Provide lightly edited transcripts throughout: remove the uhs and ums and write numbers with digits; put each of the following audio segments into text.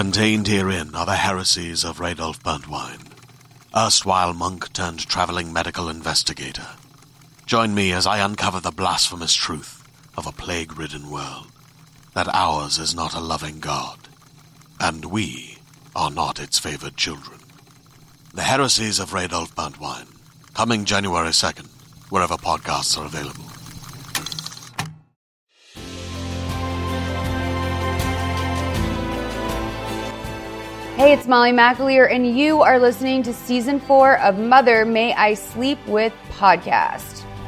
Contained herein are the heresies of Radolf Burntwine, erstwhile monk turned traveling medical investigator. Join me as I uncover the blasphemous truth of a plague-ridden world, that ours is not a loving God, and we are not its favored children. The Heresies of Radolf Burntwine, coming January 2nd, wherever podcasts are available. Hey, it's Molly McAleer, and you are listening to Season 4 of Mother May I Sleep With podcast.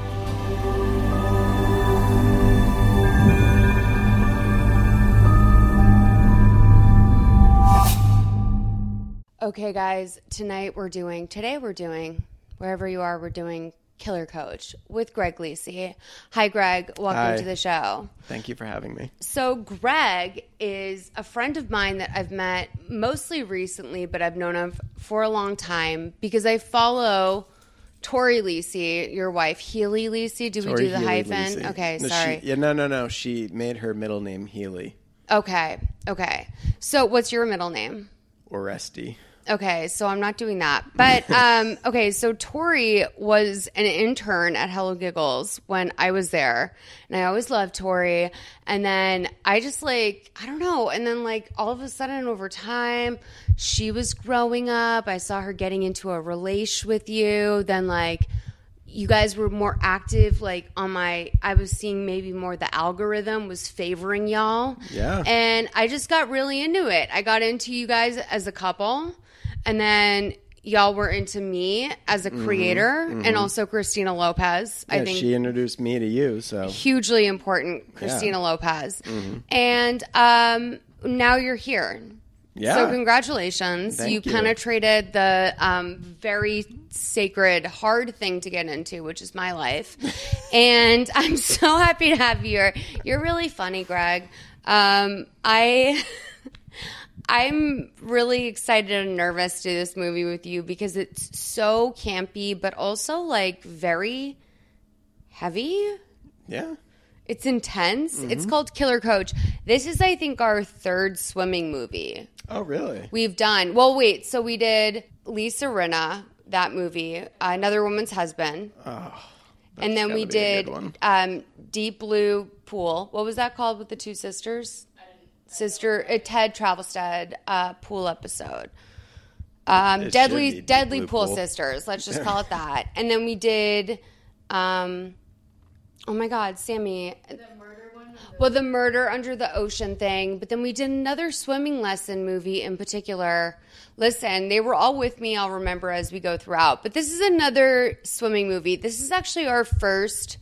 Okay, guys, today we're doing, wherever you are, we're doing Killer Coach with Greg Lisi. Hi, Greg. Welcome to the show. Thank you for having me. So Greg is a friend of mine that I've met mostly recently, but I've known him for a long time because I follow Tori Lisi, your wife, Healy Lisi. Do we do the hyphen? Lisi. Okay, no, sorry. No. She made her middle name Healy. Okay. So what's your middle name? Oresti. Okay, so I'm not doing that. But, okay, so Tori was an intern at Hello Giggles when I was there. And I always loved Tori. And then I just I don't know. And then all of a sudden over time, she was growing up. I saw her getting into a relation with you. Then you guys were more active, I was seeing maybe more the algorithm was favoring y'all. Yeah. And I just got really into it. I got into you guys as a couple. And then y'all were into me as a creator and also Christina Lopez. Yeah, I think she introduced me to you, so. Hugely important, Christina Lopez. And now you're here. Yeah. So congratulations. Thank you. Penetrated the very sacred, hard thing to get into, which is my life. And I'm so happy to have you here. You're really funny, Greg. I'm really excited and nervous to do this movie with you because it's so campy, but also very heavy. Yeah. It's intense. It's called Killer Coach. This is, I think, our third swimming movie. Oh, really? We've done. Well, wait. So we did Lisa Rinna, that movie, Another Woman's Husband. Oh, and then we did Deep Blue Pool. What was that called with the two sisters? Ted Travelstead pool episode. Deadly Pool Sisters. Let's just call it that. And then we did, oh my God, Sammy. The murder one? Well, the murder under the ocean thing. But then we did another swimming lesson movie in particular. Listen, they were all with me. I'll remember as we go throughout. But this is another swimming movie. This is actually our first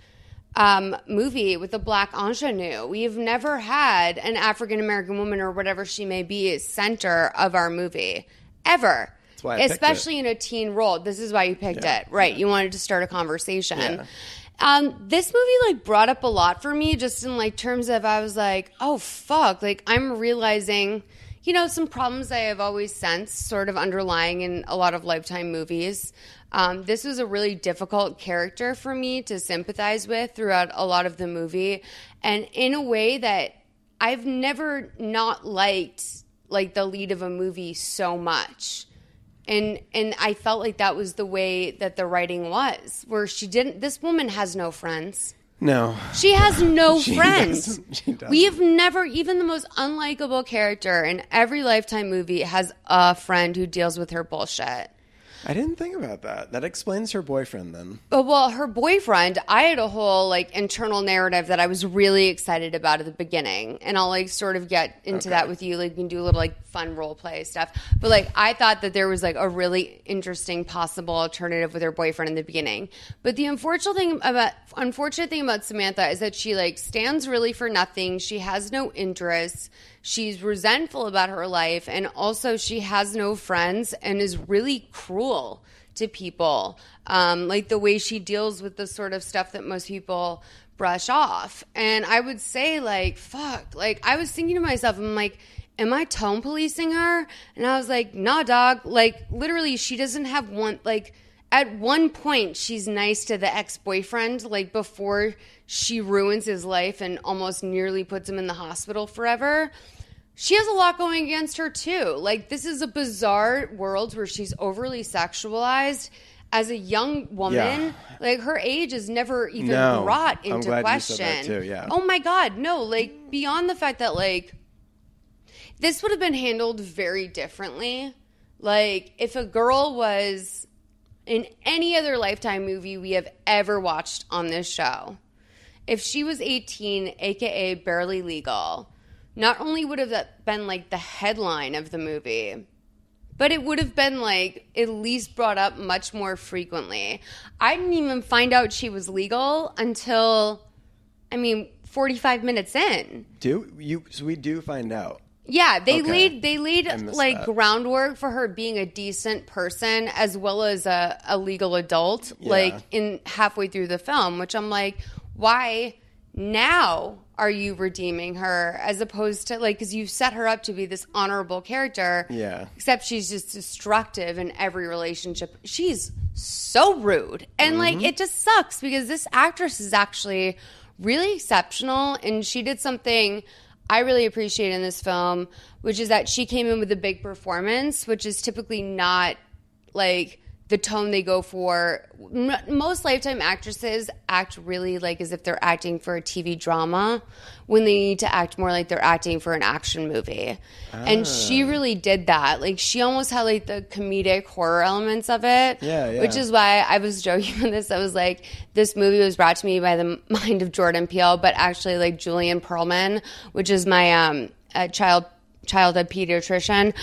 movie with a black ingenue. We've never had an African-American woman or whatever she may be center of our movie. Ever. That's why I picked Especially it. in a teen role. This is why you picked it. Right. You wanted to start a conversation. Yeah. This movie brought up a lot for me just in terms of I was oh fuck, I'm realizing some problems I have always sensed sort of underlying in a lot of Lifetime movies. This was a really difficult character for me to sympathize with throughout a lot of the movie. And in a way that I've never not liked the lead of a movie so much. And I felt like that was the way that the writing was, where this woman has no friends. No. She has no friends. She doesn't. We have never, even the most unlikable character in every Lifetime movie has a friend who deals with her bullshit. I didn't think about that. That explains her boyfriend then. Well, her boyfriend, I had a whole internal narrative that I was really excited about at the beginning. And I'll sort of get into that with you. We can do a little fun role play stuff. But I thought that there was a really interesting possible alternative with her boyfriend in the beginning. But the unfortunate thing about Samantha is that she stands really for nothing. She has no interests. She's resentful about her life, and also she has no friends and is really cruel to people. The way she deals with the sort of stuff that most people brush off. And I would say, fuck. I was thinking to myself, I'm am I tone policing her? And I was nah, dog. Literally, she doesn't have one, at one point, she's nice to the ex-boyfriend, before she ruins his life and almost nearly puts him in the hospital forever. she has a lot going against her too. Like, this is a bizarre world where she's overly sexualized as a young woman. Yeah. Like, her age is never even brought into I'm glad question. You said that too, yeah. Oh my God, no. Like, beyond the fact that, like, this would have been handled very differently. Like, if a girl was in any other Lifetime movie we have ever watched on this show, if she was 18, aka barely legal, not only would have that been like the headline of the movie, but it would have been like at least brought up much more frequently. I didn't even find out she was legal until, 45 minutes in. So we do find out. Yeah, they Okay. laid like that. groundwork for her being a decent person as well as a legal adult, like in halfway through the film, which I'm like, why now are you redeeming her as opposed to like, because you set her up to be this honorable character. Yeah. Except she's just destructive in every relationship. She's so rude. And like, it just sucks because this actress is actually really exceptional and she did something I really appreciate in this film, which is that she came in with a big performance, which is typically not like the tone they go for. Most Lifetime actresses act really like as if they're acting for a TV drama when they need to act more like they're acting for an action movie. And she really did that. Like, she almost had like the comedic horror elements of it. Yeah. Which is why I was joking with this. I was like, this movie was brought to me by the mind of Jordan Peele, but actually like Julian Perlman, which is my childhood pediatrician.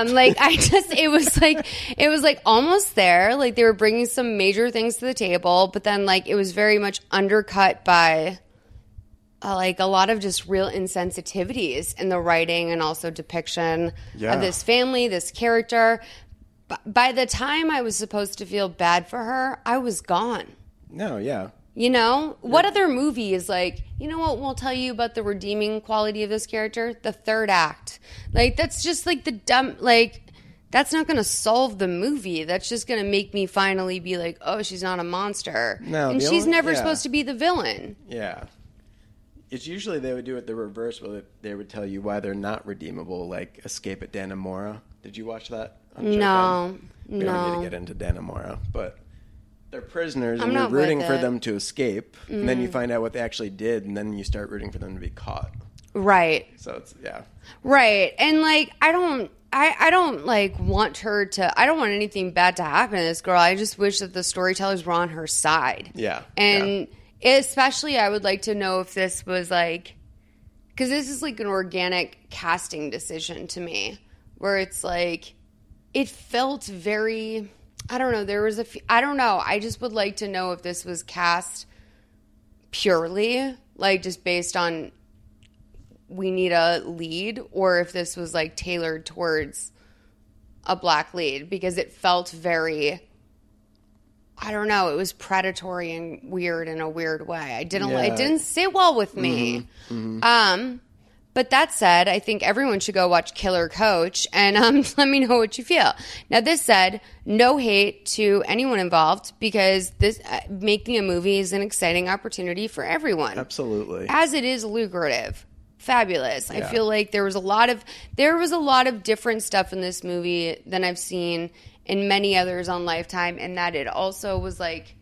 It was like almost there. Like, they were bringing some major things to the table, but then like it was very much undercut by like a lot of just real insensitivities in the writing and also depiction of this family, this character. By the time I was supposed to feel bad for her, I was gone. No, yeah. You know? What other movie is like, you know what will tell you about the redeeming quality of this character? The third act. Like, that's just like the dumb, like, that's not going to solve the movie. That's just going to make me finally be like, oh, she's not a monster. No, and the she's only- never yeah. supposed to be the villain. Yeah. It's usually they would do it the reverse, where they would tell you why they're not redeemable, like Escape at Dannemora. Did you watch that? No. We don't need to get into Dannemora, but they're prisoners, and I'm you're not with rooting for it. them to escape, and then you find out what they actually did, and then you start rooting for them to be caught. Right. So it's, yeah. Right. And like, I don't like want her to, I don't want anything bad to happen to this girl. I just wish that the storytellers were on her side. Yeah. And especially I would like to know if this was like, because this is like an organic casting decision to me, where it's like, it felt very, I don't know, there was I don't know. I just would like to know if this was cast purely, like just based on we need a lead, or if this was like tailored towards a black lead, because it felt very, I don't know, it was predatory and weird in a weird way. It didn't sit well with me. But that said, I think everyone should go watch Killer Coach and let me know what you feel. Now, this said, no hate to anyone involved, because this making a movie is an exciting opportunity for everyone. Absolutely. As it is lucrative. Fabulous. I Yeah. feel like there was a lot of different stuff in this movie than I've seen in many others on Lifetime, and that it also was like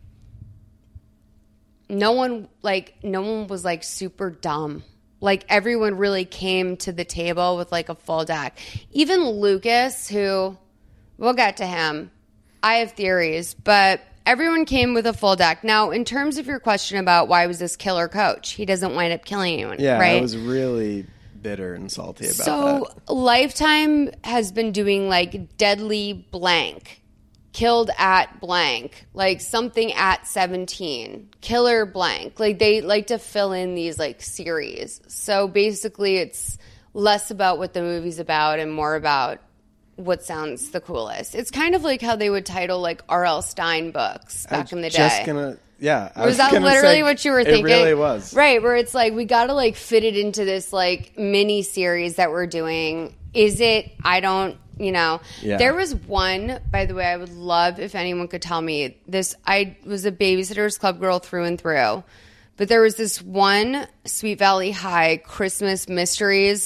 no one was like super dumb. Like, everyone really came to the table with like a full deck. Even Lucas, who, we'll get to him. I have theories, but everyone came with a full deck. Now, in terms of your question about why was this Killer Coach, he doesn't wind up killing anyone, Yeah, right? I was really bitter and salty about So that. Lifetime has been doing like deadly blank, killed at blank, like something at 17, killer blank. Like, they like to fill in these like series. So basically it's less about what the movie's about and more about what sounds the coolest. It's kind of like how they would title like R.L. Stein books back in the day. Was Was that literally what you were thinking? It really was. Right, where it's like, we got to like fit it into this like mini series that we're doing. Is it? I don't, Yeah. There was one, by the way, I would love if anyone could tell me this. I was a Babysitter's Club girl through and through, but there was this one Sweet Valley High Christmas Mysteries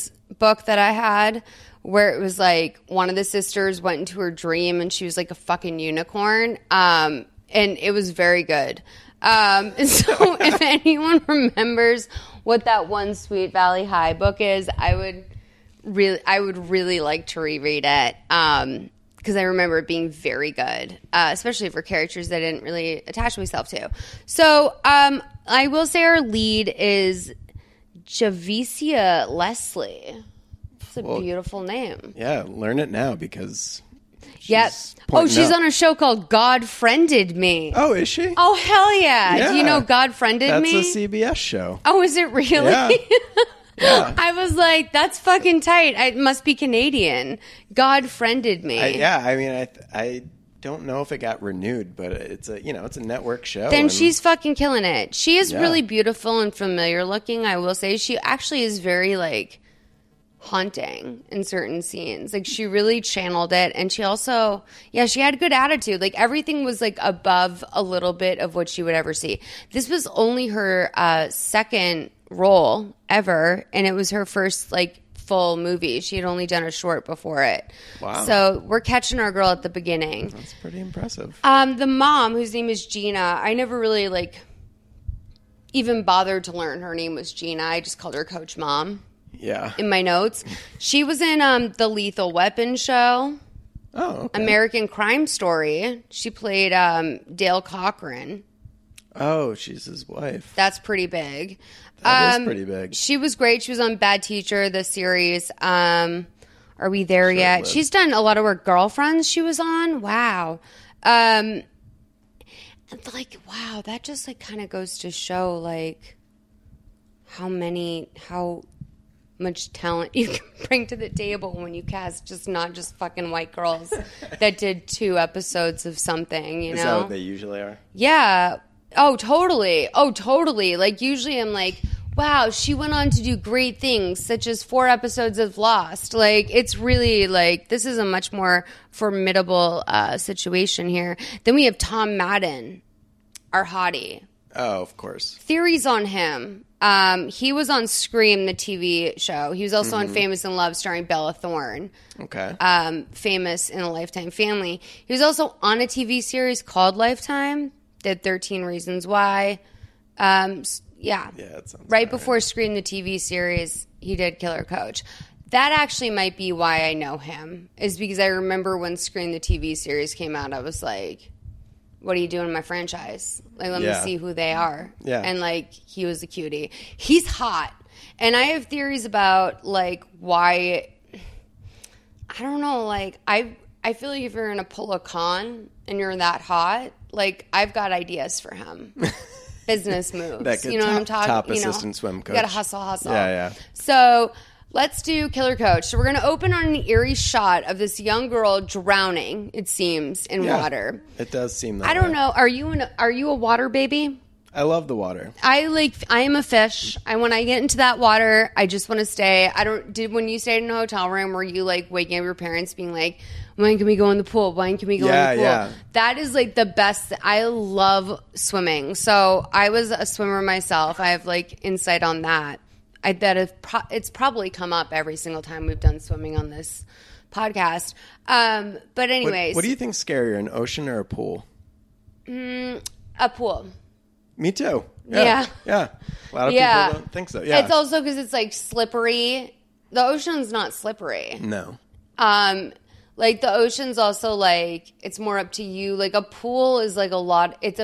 book that I had where it was like one of the sisters went into her dream and she was like a fucking unicorn. And it was very good. And so if anyone remembers what that one Sweet Valley High book is, I would really like to reread it. Because I remember it being very good, especially for characters that I didn't really attach myself to. So I will say our lead is Javicia Leslie. It's a beautiful name. Yeah, learn it now because Yep. Oh, she's on a show called God Friended Me. Oh, is she? Oh, hell yeah. Do you know God Friended Me? That's a CBS show. Oh, is it really? Yeah. Yeah. I was like, that's fucking tight. It must be Canadian. God Friended Me. I don't know if it got renewed, but it's a network show. Then she's fucking killing it. She is really beautiful and familiar looking, I will say. She actually is very like haunting in certain scenes. Like she really channeled it, and she also she had good attitude. Like everything was like above a little bit of what she would ever see. This was only her second role ever, and it was her first like full movie. She had only done a short before it. Wow. So we're catching our girl at the beginning. That's pretty impressive. The mom, whose name is Gina, I never really like even bothered to learn her name was Gina. I just called her Coach Mom. Yeah. In my notes. She was in the Lethal Weapon show. Oh, okay. American Crime Story. She played Dale Cochran. Oh, she's his wife. That's pretty big. That is pretty big. She was great. She was on Bad Teacher, the series. Are we there yet? She's done a lot of work. Girlfriends she was on. Wow. That just like kind of goes to show like how much talent you can bring to the table when you cast not just fucking white girls that did 2 episodes of something, you know? Is that what they usually are? Yeah. Oh, totally. Like, usually I'm like, wow, she went on to do great things, such as 4 episodes of Lost. Like, it's really, like, this is a much more formidable situation here. Then we have Tom Madden, our hottie. Oh, of course. Theories on him. He was on Scream, the TV show. He was also on Famous in Love, starring Bella Thorne. Okay. Famous in a Lifetime family. He was also on a TV series called Lifetime. Did 13 Reasons Why. Yeah, that sounds right before Scream, the TV series, he did Killer Coach. That actually might be why I know him, is because I remember when Scream, the TV series came out, I was like, what are you doing in my franchise? Like, let me see who they are. Yeah. And, like, he was a cutie. He's hot. And I have theories about, like, why, I don't know, like, I feel like if you're going to pull a con and you're that hot, like, I've got ideas for him. Business moves. You know what I'm talking about? Top assistant swim coach. You got to hustle. Yeah. So let's do Killer Coach. So we're going to open on an eerie shot of this young girl drowning, it seems, in water. It does seem that I don't way. know. Are you a water baby? I love the water. I am a fish. When I get into that water, I just want to stay. When you stayed in a hotel room, were you like waking up your parents being like, when can we go in the pool? When can we go in the pool? Yeah. That is like the best. I love swimming. So I was a swimmer myself. I have like insight on that. I bet it's probably come up every single time we've done swimming on this podcast. But anyways. What do you think's scarier, an ocean or a pool? A pool. Me too. Yeah. A lot of people don't think so. Yeah. It's also because it's like slippery. The ocean's not slippery. No. Like the ocean's also like, it's more up to you. Like a pool is like it's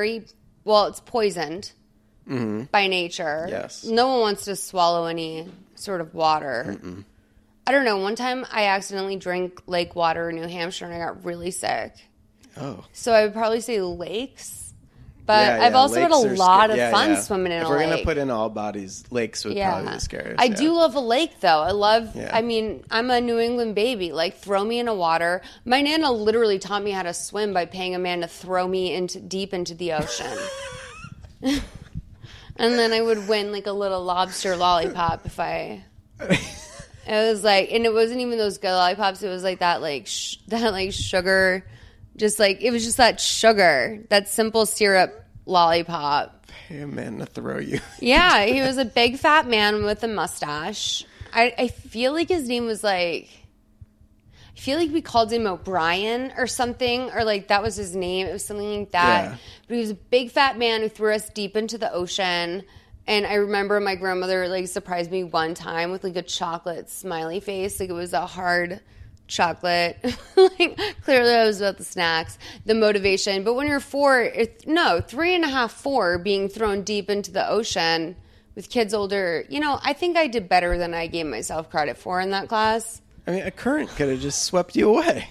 poisoned by nature. Yes. No one wants to swallow any sort of water. I don't know. One time I accidentally drank lake water in New Hampshire and I got really sick. Oh. So I would probably say lakes. But I've also had a lot of fun swimming in a lake. If we're going to put in all bodies, lakes would probably be the scariest. I do love a lake, though. I mean, I'm a New England baby. Like, throw me in the water. My Nana literally taught me how to swim by paying a man to throw me deep into the ocean. And then I would win, like, a little lobster lollipop if I... It was like... And it wasn't even those good lollipops. It was like that, like, sugar... Just like, it was just that sugar, that simple syrup lollipop. Pay a man to throw you. Yeah, he was a big fat man with a mustache. I feel like his name was like, I feel like we called him O'Brien or something, or like that was his name. It was something like that. Yeah. But he was a big fat man who threw us deep into the ocean. And I remember my grandmother like surprised me one time with like a chocolate smiley face. Like it was a hard chocolate. Like clearly I was about the snacks, the motivation. But when you're 3.5, 4, being thrown deep into the ocean with kids older, I think I did better than I gave myself credit for in that class. I mean, a current could have just swept you away.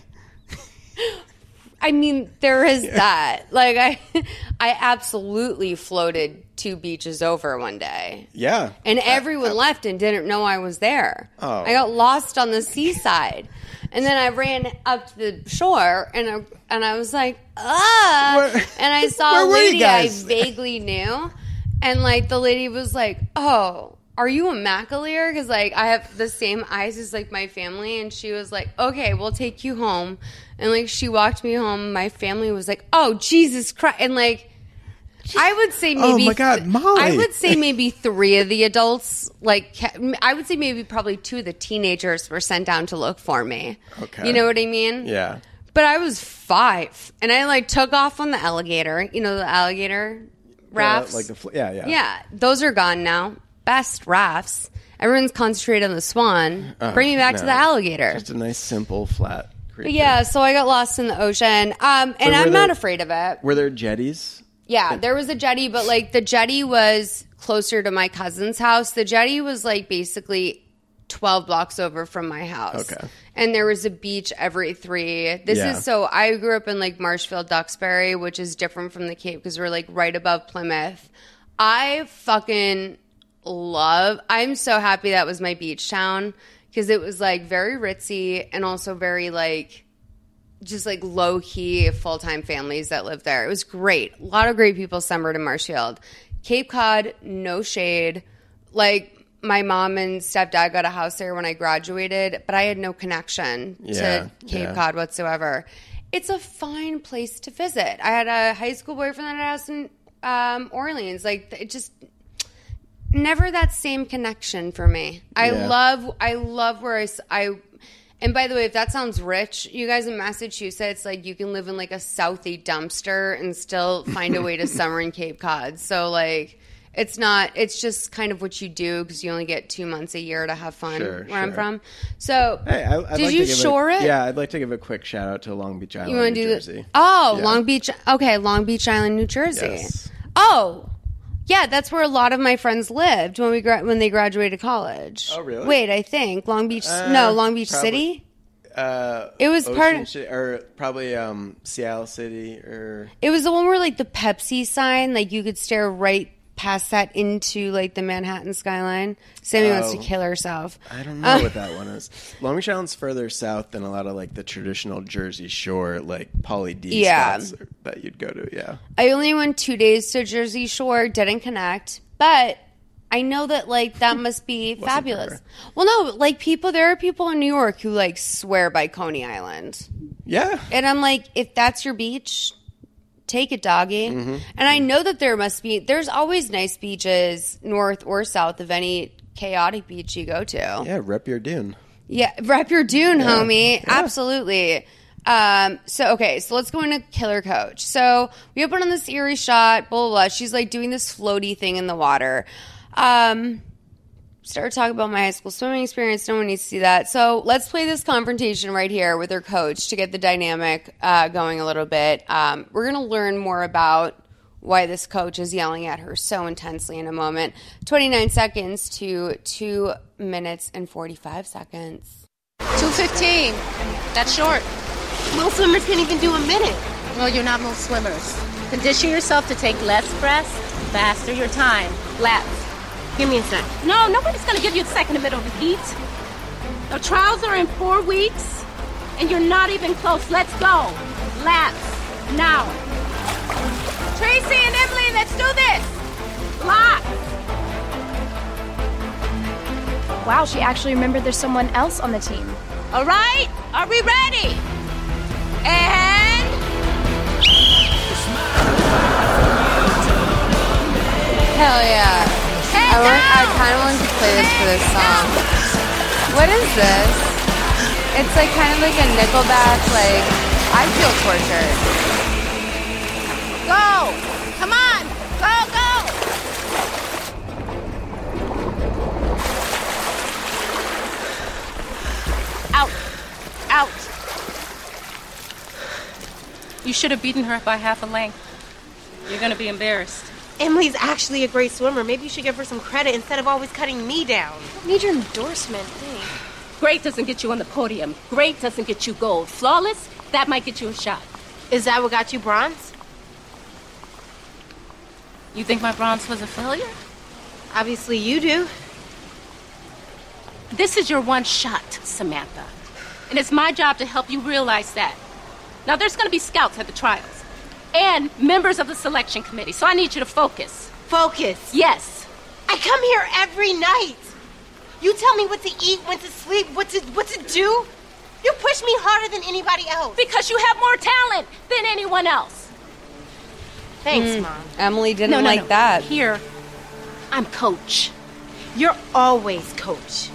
I mean, there is that. Like, I absolutely floated 2 beaches over one day. Yeah. And everyone left and didn't know I was there. Oh. I got lost on the seaside. And then I ran up to the shore, and I was like, Where- and I saw a where were you lady I guys? vaguely knew. And, like, the lady was like, oh, are you a McAleer? Because, like, I have the same eyes as, like, my family. And she was like, okay, we'll take you home. And, like, she walked me home. My family was like, oh, Jesus Christ. And, like, I would say maybe... Oh, my God, Molly. I would say maybe 3 of the adults, like, I would say maybe probably 2 of the teenagers were sent down to look for me. Okay. You know what I mean? Yeah. But I was 5. And I, like, took off on the alligator. You know, the alligator rafts? Yeah. Yeah, those are gone now. Best rafts. Everyone's concentrated on the swan. Bring me back to the alligator. Just a nice, simple, flat creature. But yeah, so I got lost in the ocean. And I'm not afraid of it. Were there jetties? Yeah, there was a jetty, but like the jetty was closer to my cousin's house. The jetty was like basically 12 blocks over from my house. Okay. And there was a beach every 3. I grew up in like Marshfield, Duxbury, which is different from the Cape because we're like right above Plymouth. I'm so happy that was my beach town because it was like very ritzy and also very like just like low key full time families that lived there. It was great. A lot of great people summered in Marshfield. Cape Cod, no shade. Like my mom and stepdad got a house there when I graduated, but I had no connection to Cape Cod whatsoever. It's a fine place to visit. I had a high school boyfriend that I had in Orleans. Like it just never that same connection for me. I love where I and by the way, if that sounds rich, you guys in Massachusetts, like you can live in like a Southie dumpster and still find a way to summer in Cape Cod. So like it's just kind of what you do because you only get 2 months a year to have fun where I'm from. So Hey, I'd did like you to give shore it? Yeah, I'd like to give a quick shout out to Long Beach Island, You want to New do Jersey. Oh, Yeah. Long Beach. Okay, Long Beach Island, New Jersey. Yes. Oh, yeah, that's where a lot of my friends lived when they graduated college. Oh, really? Wait, I think Long Beach. Long Beach probably- City. It was part of, or probably Seattle City, or it was the one where like the Pepsi sign, like you could stare right past that into like the Manhattan skyline. Sammy wants to kill herself. I don't know what that one is. Long Beach Island's further south than a lot of like the traditional Jersey Shore, like Pauly D spots that you'd go to. Yeah, I only went 2 days to Jersey Shore, didn't connect, but I know that like that must be fabulous. there. Well, no, like there are people in New York who like swear by Coney Island. yeah. And I'm like, if that's your beach, take it, doggy. Mm-hmm. And I know that there's always nice beaches north or south of any chaotic beach you go to. Yeah, rep your dune. Yeah, rep your dune, homie. Yeah. Absolutely. So let's go into Killer Coach. So we open on this eerie shot, blah, blah, blah. She's like doing this floaty thing in the water. Started talking about my high school swimming experience. No one needs to see that. So let's play this confrontation right here with her coach to get the dynamic going a little bit. We're going to learn more about why this coach is yelling at her so intensely in a moment. 29 seconds to 2 minutes and 45 seconds. 2:15. That's short. Most swimmers can't even do a minute. Well, you're not most swimmers. Condition yourself to take less breaths, faster your time. Laps. Give me a sec. No, nobody's going to give you a second in the middle of the heat. The trials are in 4 weeks, and you're not even close. Let's go. Laps. Now. Tracy and Emily, let's do this. Lock. Wow, she actually remembered there's someone else on the team. All right. Are we ready? And... Hell yeah. I kind of wanted to play this for this song. What is this? It's like kind of like a Nickelback, like, I feel tortured. Go! Come on! Go, go! Out! Out! You should have beaten her by half a length. You're gonna be embarrassed. Emily's actually a great swimmer. Maybe you should give her some credit instead of always cutting me down. Need your endorsement, thing. Great doesn't get you on the podium. Great doesn't get you gold. Flawless, that might get you a shot. Is that what got you bronze? You think my bronze was a failure? Obviously you do. This is your one shot, Samantha. And it's my job to help you realize that. Now, there's going to be scouts at the trials. And members of the selection committee, so I need you to focus. Focus. Yes. I come here every night. You tell me what to eat, when to sleep, what to do. You push me harder than anybody else. Because you have more talent than anyone else. Thanks, Mom. Emily didn't like that. Here, I'm coach. You're always coach.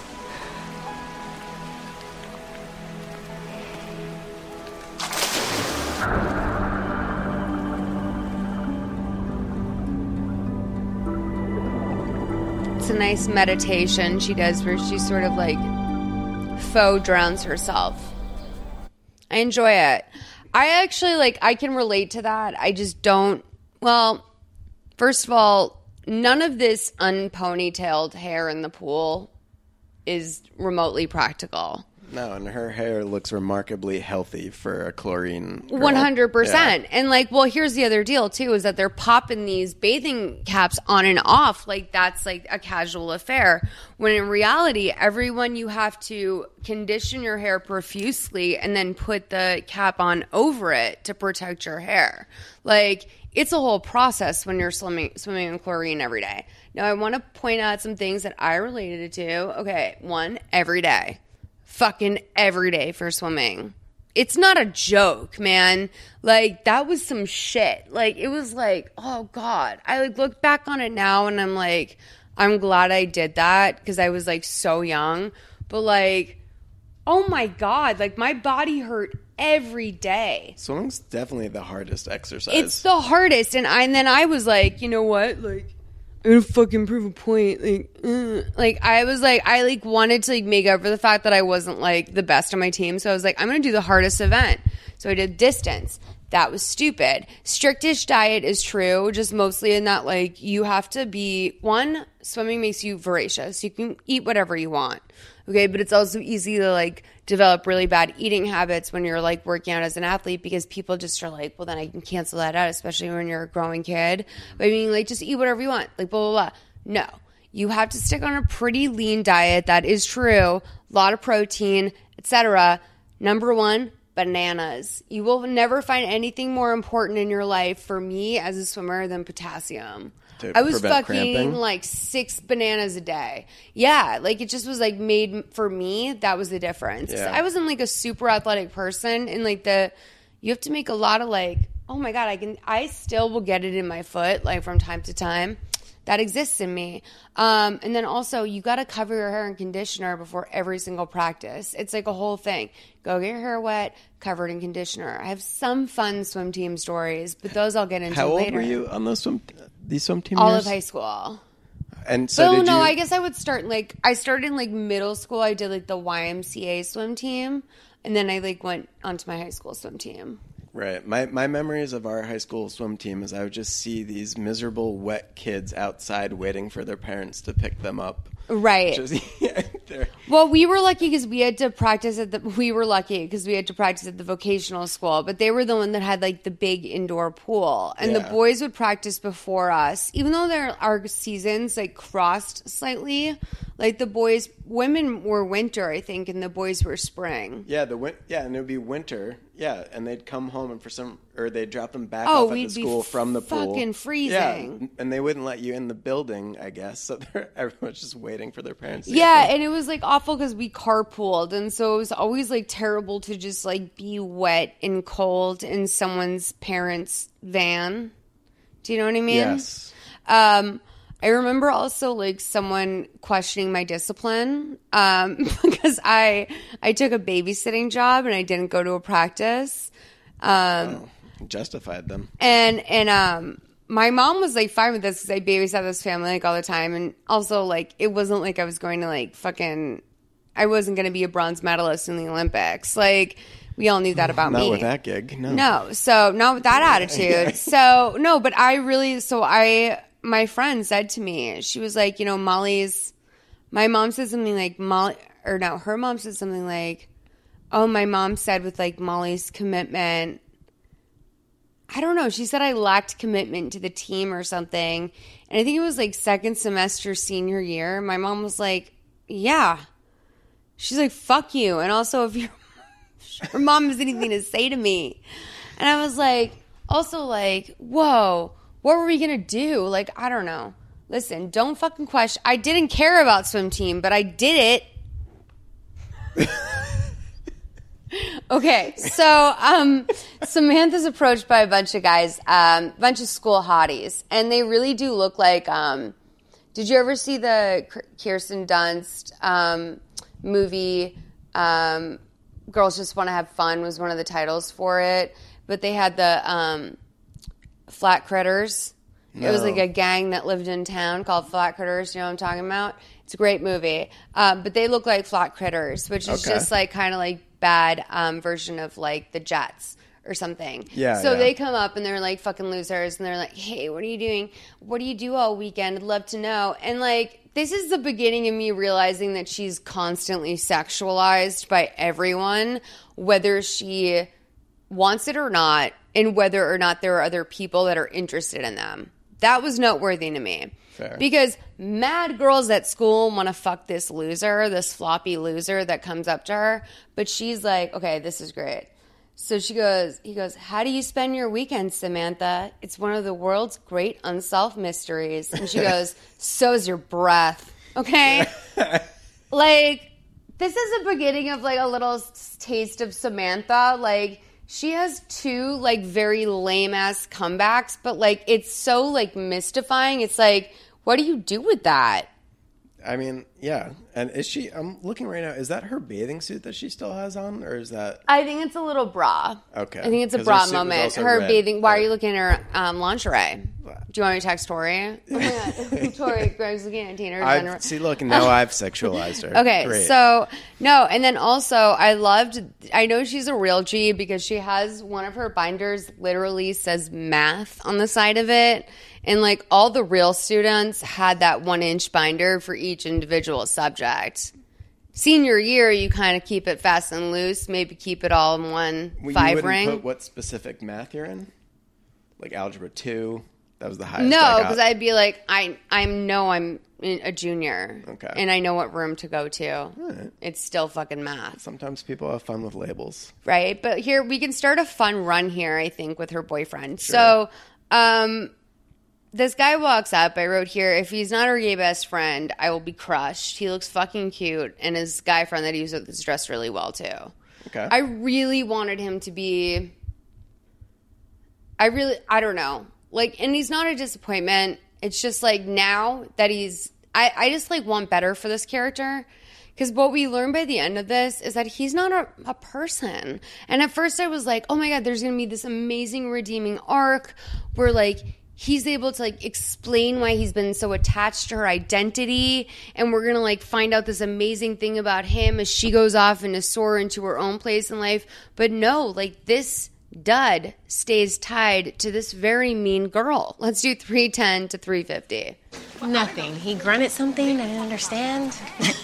It's a nice meditation she does where she sort of like faux drowns herself. I enjoy it. I actually I can relate to that. I just don't. Well, first of all, none of this unponytailed hair in the pool is remotely practical. No, and her hair looks remarkably healthy for a chlorine girl. 100%. Yeah. And here's the other deal too, is that they're popping these bathing caps on and off like that's like a casual affair. When in reality, everyone, you have to condition your hair profusely and then put the cap on over it to protect your hair. Like, it's a whole process when you're swimming in chlorine every day. Now, I want to point out some things that I related to. Okay, one, every day. Fucking every day for swimming. It's not a joke, man. Like, that was some shit. Like, it was like, oh God. I look back on it now and I'm like, I'm glad I did that because I was so young. But oh my God, my body hurt every day. Swimming's definitely the hardest exercise. It's the hardest. And then I was like, you know what? I'm gonna fucking prove a point. I wanted to make up for the fact that I wasn't the best on my team. So I was like, I'm gonna do the hardest event. So I did distance. That was stupid. Strictish diet is true, just mostly in that you have to be, one, swimming makes you voracious. You can eat whatever you want. Okay, but it's also easy to develop really bad eating habits when you're working out as an athlete because people just are well, then I can cancel that out, especially when you're a growing kid. But I mean, just eat whatever you want, blah, blah, blah. No, you have to stick on a pretty lean diet. That is true. A lot of protein, etc. Number one, bananas. You will never find anything more important in your life for me as a swimmer than potassium. I was fucking cramping? 6 bananas a day. Yeah, it just was made for me. That was the difference. Yeah. I wasn't a super athletic person, and you have to make a lot of oh my God, I still will get it in my foot from time to time. That exists in me. And then also, you got to cover your hair in conditioner before every single practice. It's a whole thing. Go get your hair wet, covered in conditioner. I have some fun swim team stories, but those I'll get into later. How old were you on these swim team All years? of high school. And so I guess I would start I started in middle school. I did the YMCA swim team, and then I went onto my high school swim team. Right. My memories of our high school swim team is I would just see these miserable, wet kids outside waiting for their parents to pick them up. Right. Well, we were lucky because we had to practice at the vocational school, but they were the one that had the big indoor pool, and the boys would practice before us, even though our seasons crossed slightly. Women were winter, I think, and the boys were spring. Yeah, and it would be winter. Yeah, and they'd come home and they'd drop them back off at the school from the pool. Fucking freezing. Yeah, and they wouldn't let you in the building, I guess. So everyone's just waiting for their parents. Yeah, and it was awful because we carpooled, and so it was always terrible to just be wet and cold in someone's parents' van. Do you know what I mean? Yes. I remember also like someone questioning my discipline because I took a babysitting job and I didn't go to a practice. Justified them. And my mom was like fine with this because I babysat this family like all the time, and also like it wasn't like I was going to like I wasn't going to be a bronze medalist in the Olympics. Like we all knew that about me. Not with that gig. No. So not with that attitude. So no, but my friend said to me, she was like, you know, my mom said something like her mom said something like, oh, my mom said with like Molly's commitment, I don't know. She said I lacked commitment to the team or something. And I think it was like second semester senior year. My mom was like, yeah. She's like, fuck you. And also if her mom has anything to say to me. And I was like, also like, whoa, what were we going to do? Like, I don't know. Listen, don't fucking question. I didn't care about swim team, but I did it. Okay, so Samantha's approached by a bunch of guys, bunch of school hotties, and they really do look like. Did you ever see the Kirsten Dunst movie? Girls Just Want to Have Fun was one of the titles for it, but they had the Flat Critters. No. It was like a gang that lived in town called Flat Critters. You know what I'm talking about? It's a great movie, but they look like Flat Critters, which is just like kind of like bad version of like the Jets or something. Yeah. So they come up and they're like fucking losers and they're like, hey, what are you doing? What do you do all weekend? I'd love to know. And like, this is the beginning of me realizing that she's constantly sexualized by everyone, whether she wants it or not, and whether or not there are other people that are interested in them. That was noteworthy to me. Fair. Because mad girls at school want to fuck this loser, this floppy loser that comes up to her. But she's like, okay, this is great. So he goes, how do you spend your weekend, Samantha? It's one of the world's great unsolved mysteries. And she goes, so's your breath. Okay? Like, this is the beginning of like a little taste of Samantha. Like, she has two like very lame ass comebacks, but like it's so like mystifying. It's like, what do you do with that? I mean, yeah. And is she, I'm looking right now, is that her bathing suit that she still has on? Or is that? I think it's a little bra. Okay. I think it's a bra moment. Her red. Bathing, why are you looking at her lingerie? Do you want me to text Tori? Oh my God. Tori, Greg's looking at Tina. See, look, now I've sexualized her. Okay, great. So, no, and then also, I know she's a real G because she has one of her binders literally says math on the side of it. And like all the real students had that 1-inch binder for each individual subject. Senior year, you kind of keep it fast and loose, maybe keep it all in one 5-ring. Put what specific math you're in? Like algebra 2? That was the highest. No, because I'd be like, I'm a junior. Okay. And I know what room to go to. Right. It's still fucking math. Sometimes people have fun with labels. Right. But here, we can start a fun run here, I think, with her boyfriend. Sure. So, this guy walks up. I wrote here, if he's not her gay best friend, I will be crushed. He looks fucking cute. And his guy friend that he was with is dressed really well, too. Okay. I really wanted him to be... I don't know. Like, and he's not a disappointment. It's just like now that he's... I just like want better for this character. Because what we learn by the end of this is that he's not a person. And at first I was like, oh my God, there's going to be this amazing redeeming arc where like... he's able to like explain why he's been so attached to her identity, and we're gonna like find out this amazing thing about him as she goes off and to soar into her own place in life. But no, like this dud stays tied to this very mean girl. Let's do 310 to 350. Nothing. He grunted something I didn't understand.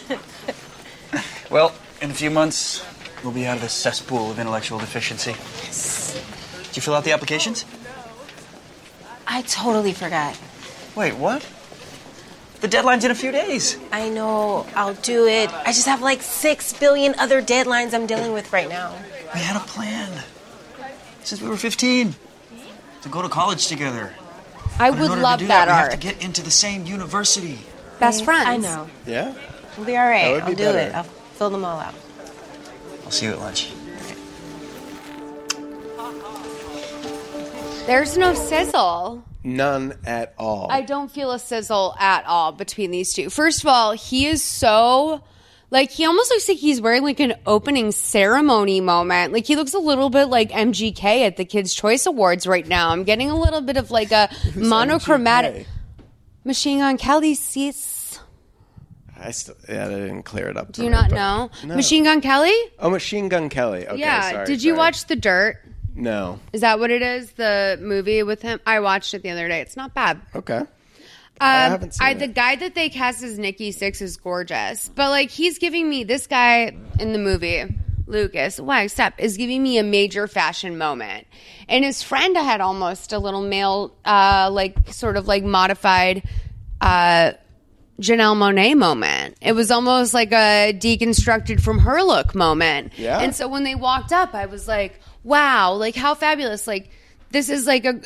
Well, in a few months, we'll be out of this cesspool of intellectual deficiency. Yes. Did you fill out the applications? I totally forgot. Wait, what? The deadline's in a few days. I know. I'll do it. I just have like 6 billion other deadlines I'm dealing with right now. We had a plan since we were 15 to go to college together. I would love that arc. arc. We have to get into the same university. Best friends. I know. Yeah? We'll be all right. That would be I'll do better. it. I'll fill them all out. I'll see you at lunch. There's no sizzle. None at all. I don't feel a sizzle at all between these two. First of all, he is so... Like, he almost looks like he's wearing, like, an opening ceremony moment. Like, he looks a little bit like MGK at the Kids' Choice Awards right now. I'm getting a little bit of, like, a monochromatic... MGK? Machine Gun Kelly, sis. I didn't clear it up. Do you not know? No. Machine Gun Kelly? Oh, Machine Gun Kelly. Okay, yeah. sorry. Did you watch The Dirt? No. Is that what it is? The movie with him? I watched it the other day. It's not bad. Okay. I haven't seen The it. guy that they cast as Nikki Sixx is gorgeous. But, like, he's giving me... This guy in the movie, Lucas Wagstaff, is giving me a major fashion moment. And his friend had almost a little male, sort of, like, modified Janelle Monáe moment. It was almost like a deconstructed from her look moment. Yeah. And so when they walked up, I was like, wow, like, how fabulous. Like, this is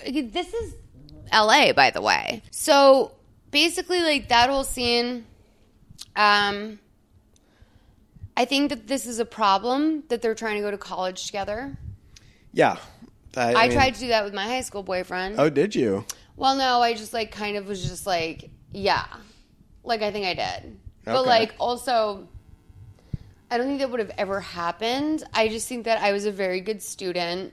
LA, by the way. So... Basically, like, that whole scene, I think that this is a problem, that they're trying to go to college together. Yeah. I tried to do that with my high school boyfriend. Oh, did you? Well, no, I just, like, kind of was just like, yeah. Like, I think I did. But, Okay. like, also, I don't think that would have ever happened. I just think that I was a very good student,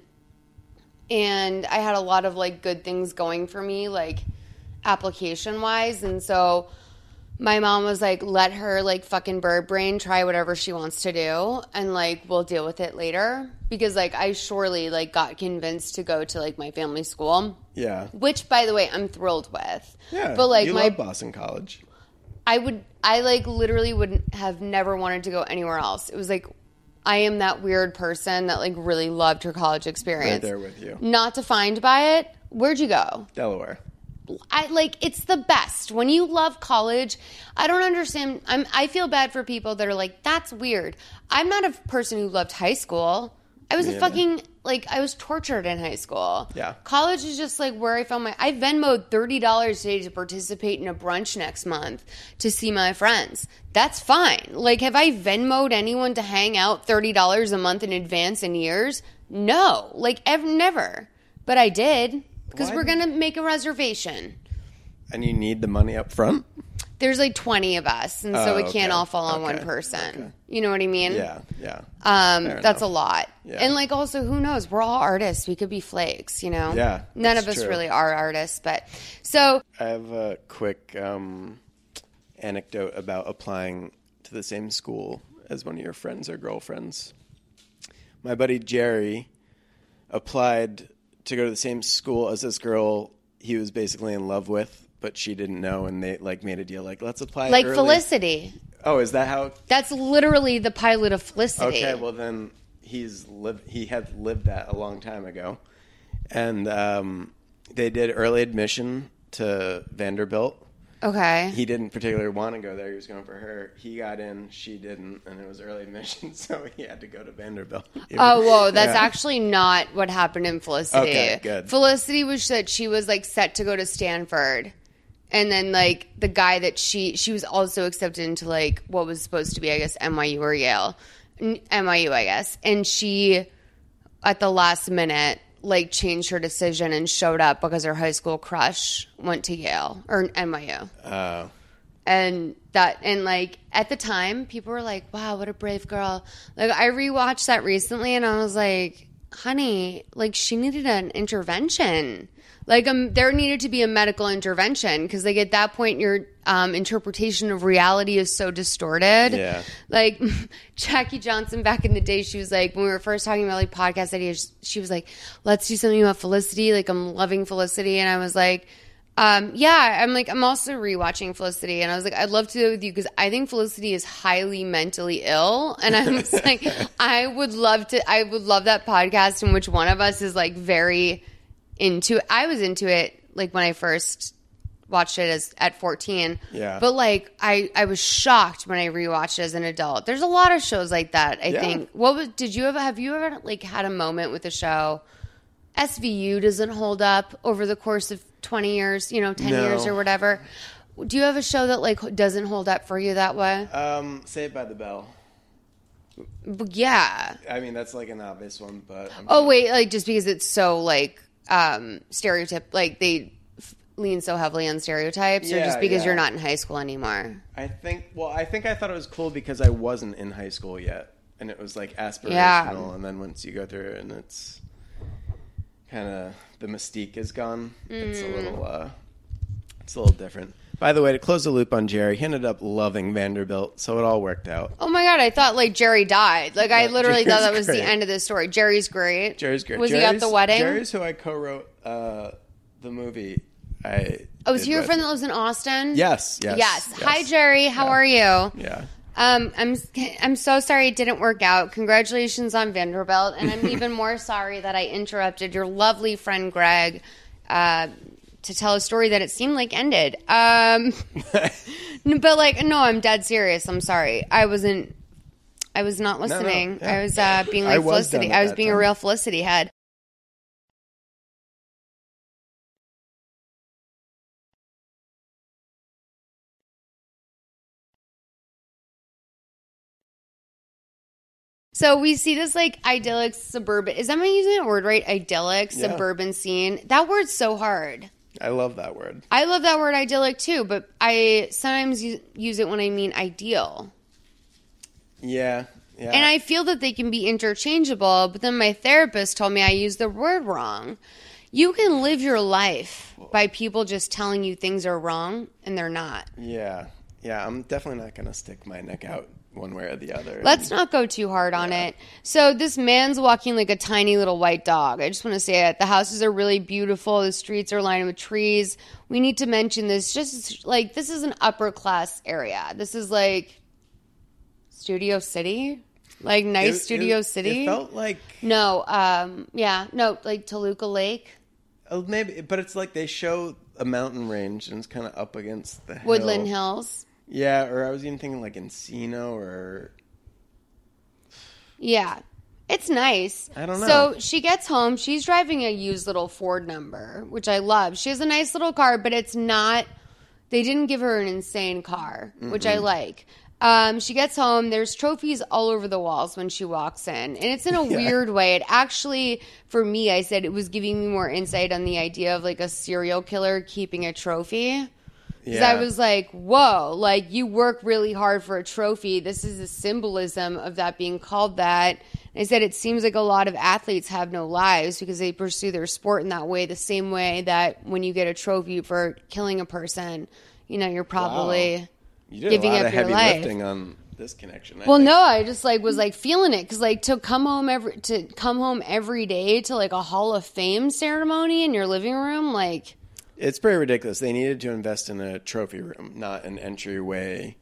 and I had a lot of, like, good things going for me, like... application wise, and so my mom was like, let her like fucking bird brain try whatever she wants to do, and like we'll deal with it later, because like I surely like got convinced to go to like my family school, Yeah. which by the way I'm thrilled with. Yeah. But like you my love Boston College. I like literally wouldn't have never wanted to go anywhere else. It was like I am that weird person that like really loved her college experience. Right there with you. Not defined by it. Where'd you go? Delaware. It's the best. When you love college, I don't understand. I feel bad for people that are like, that's weird. I'm not a person who loved high school. I was I was tortured in high school. Yeah. College is just like where I found I Venmoed $30 today to participate in a brunch next month to see my friends. That's fine. Like, have I Venmoed anyone to hang out $30 a month in advance in years? No. Like, never. But I did. Because we're going to make a reservation. And you need the money up front? There's like 20 of us, and so we okay. can't all fall on one person. Okay. You know what I mean? Yeah. That's a lot. Yeah. And like also, who knows? We're all artists. We could be flakes, you know? Yeah. None of us true. really are artists, but so. I have a quick anecdote about applying to the same school as one of your friends or girlfriends. My buddy Jerry applied to go to the same school as this girl he was basically in love with, but she didn't know, and they like made a deal like, let's apply Like early. Felicity. Oh, is that how? That's literally the pilot of Felicity. Okay, well then he had lived that a long time ago, and they did early admission to Vanderbilt. Okay. He didn't particularly want to go there. He was going for her. He got in. She didn't. And it was early admission, so he had to go to Vanderbilt. Oh, whoa. That's actually not what happened in Felicity. Okay, good. Felicity was that she was, like, set to go to Stanford. And then, like, the guy that she was also accepted into, like, what was supposed to be, I guess, NYU or Yale. NYU, I guess. And she, at the last minute, like, changed her decision and showed up because her high school crush went to Yale or NYU. Oh. And like, at the time, people were like, wow, what a brave girl. Like, I rewatched that recently, and I was like, honey, like, she needed an intervention. Like, there needed to be a medical intervention, because, like, at that point, your interpretation of reality is so distorted. Yeah. Like, Jackie Johnson back in the day, she was like, when we were first talking about, like, podcast ideas, she was like, let's do something about Felicity. Like, I'm loving Felicity. And I was like, yeah, I'm also rewatching Felicity, and I was like, I'd love to do it with you, because I think Felicity is highly mentally ill, and I was like, I would love that podcast in which one of us is like very into it. I was into it like when I first watched it at 14. Yeah. But like I was shocked when I rewatched it as an adult. There's a lot of shows like that, I think. Have you ever like had a moment with a show? SVU doesn't hold up over the course of 20 years, 10 years or whatever. Do you have a show that like doesn't hold up for you that way? Saved by the Bell. Yeah. I mean, that's like an obvious one, but wait, like just because it's so like stereotype, like they lean so heavily on stereotypes, or Yeah, just because yeah. you're not in high school anymore? I think I thought it was cool because I wasn't in high school yet, and it was like aspirational. Yeah. And then once you go through it, and it's kind of the mystique is gone. It's a little different. By the way, to close the loop on Jerry, he ended up loving Vanderbilt, so it all worked out. Oh my God, I thought like Jerry died. Like I literally thought that was Jerry's the great. end of the story. Jerry's great. Jerry's great. Was he at the wedding? Jerry's who I co-wrote the movie. Was he your friend that lives in Austin? Yes. Hi, Jerry. How are you? Yeah. I'm so sorry it didn't work out. Congratulations on Vanderbilt, and I'm even more sorry that I interrupted your lovely friend Greg to tell a story that it seemed like ended. But like, no, I'm dead serious. I'm sorry. I was not listening. yeah. I was being like I was Felicity. done at I was that being a time. real Felicity head. So we see this like idyllic suburban. Am I using that word right? Idyllic Yeah. suburban scene. That word's so hard. I love that word. I love that word idyllic too, but I sometimes use it when I mean ideal. Yeah. And I feel that they can be interchangeable, but then my therapist told me I used the word wrong. You can live your life by people just telling you things are wrong and they're not. Yeah. I'm definitely not going to stick my neck out one way or the other. Let's not go too hard on it. So this man's walking like a tiny little white dog. I just want to say it. The houses are really beautiful. The streets are lined with trees. We need to mention this. Just like this is an upper class area. This is like Studio City. Like nice Studio City. It felt like like Toluca Lake. maybe, but it's like they show a mountain range and it's kind of up against the hill. Woodland Hills. Yeah, or I was even thinking like Encino or... Yeah. It's nice. I don't know. So she gets home. She's driving a used little Ford number, which I love. She has a nice little car, but it's not... They didn't give her an insane car, which I like. She gets home. There's trophies all over the walls when she walks in. And it's in a weird way. It actually, for me, I said it was giving me more insight on the idea of like a serial killer keeping a trophy. Because I was like, whoa, like you work really hard for a trophy. This is a symbolism of that being called that. And I said it seems like a lot of athletes have no lives because they pursue their sport in that way, the same way that when you get a trophy for killing a person, you know, you're probably You did giving a lot up of your heavy life. lifting on this connection. I Well, think. no, I just like was like feeling it because like to come home every day to like a Hall of Fame ceremony in your living room, like It's pretty ridiculous. They needed to invest in a trophy room, not an entryway.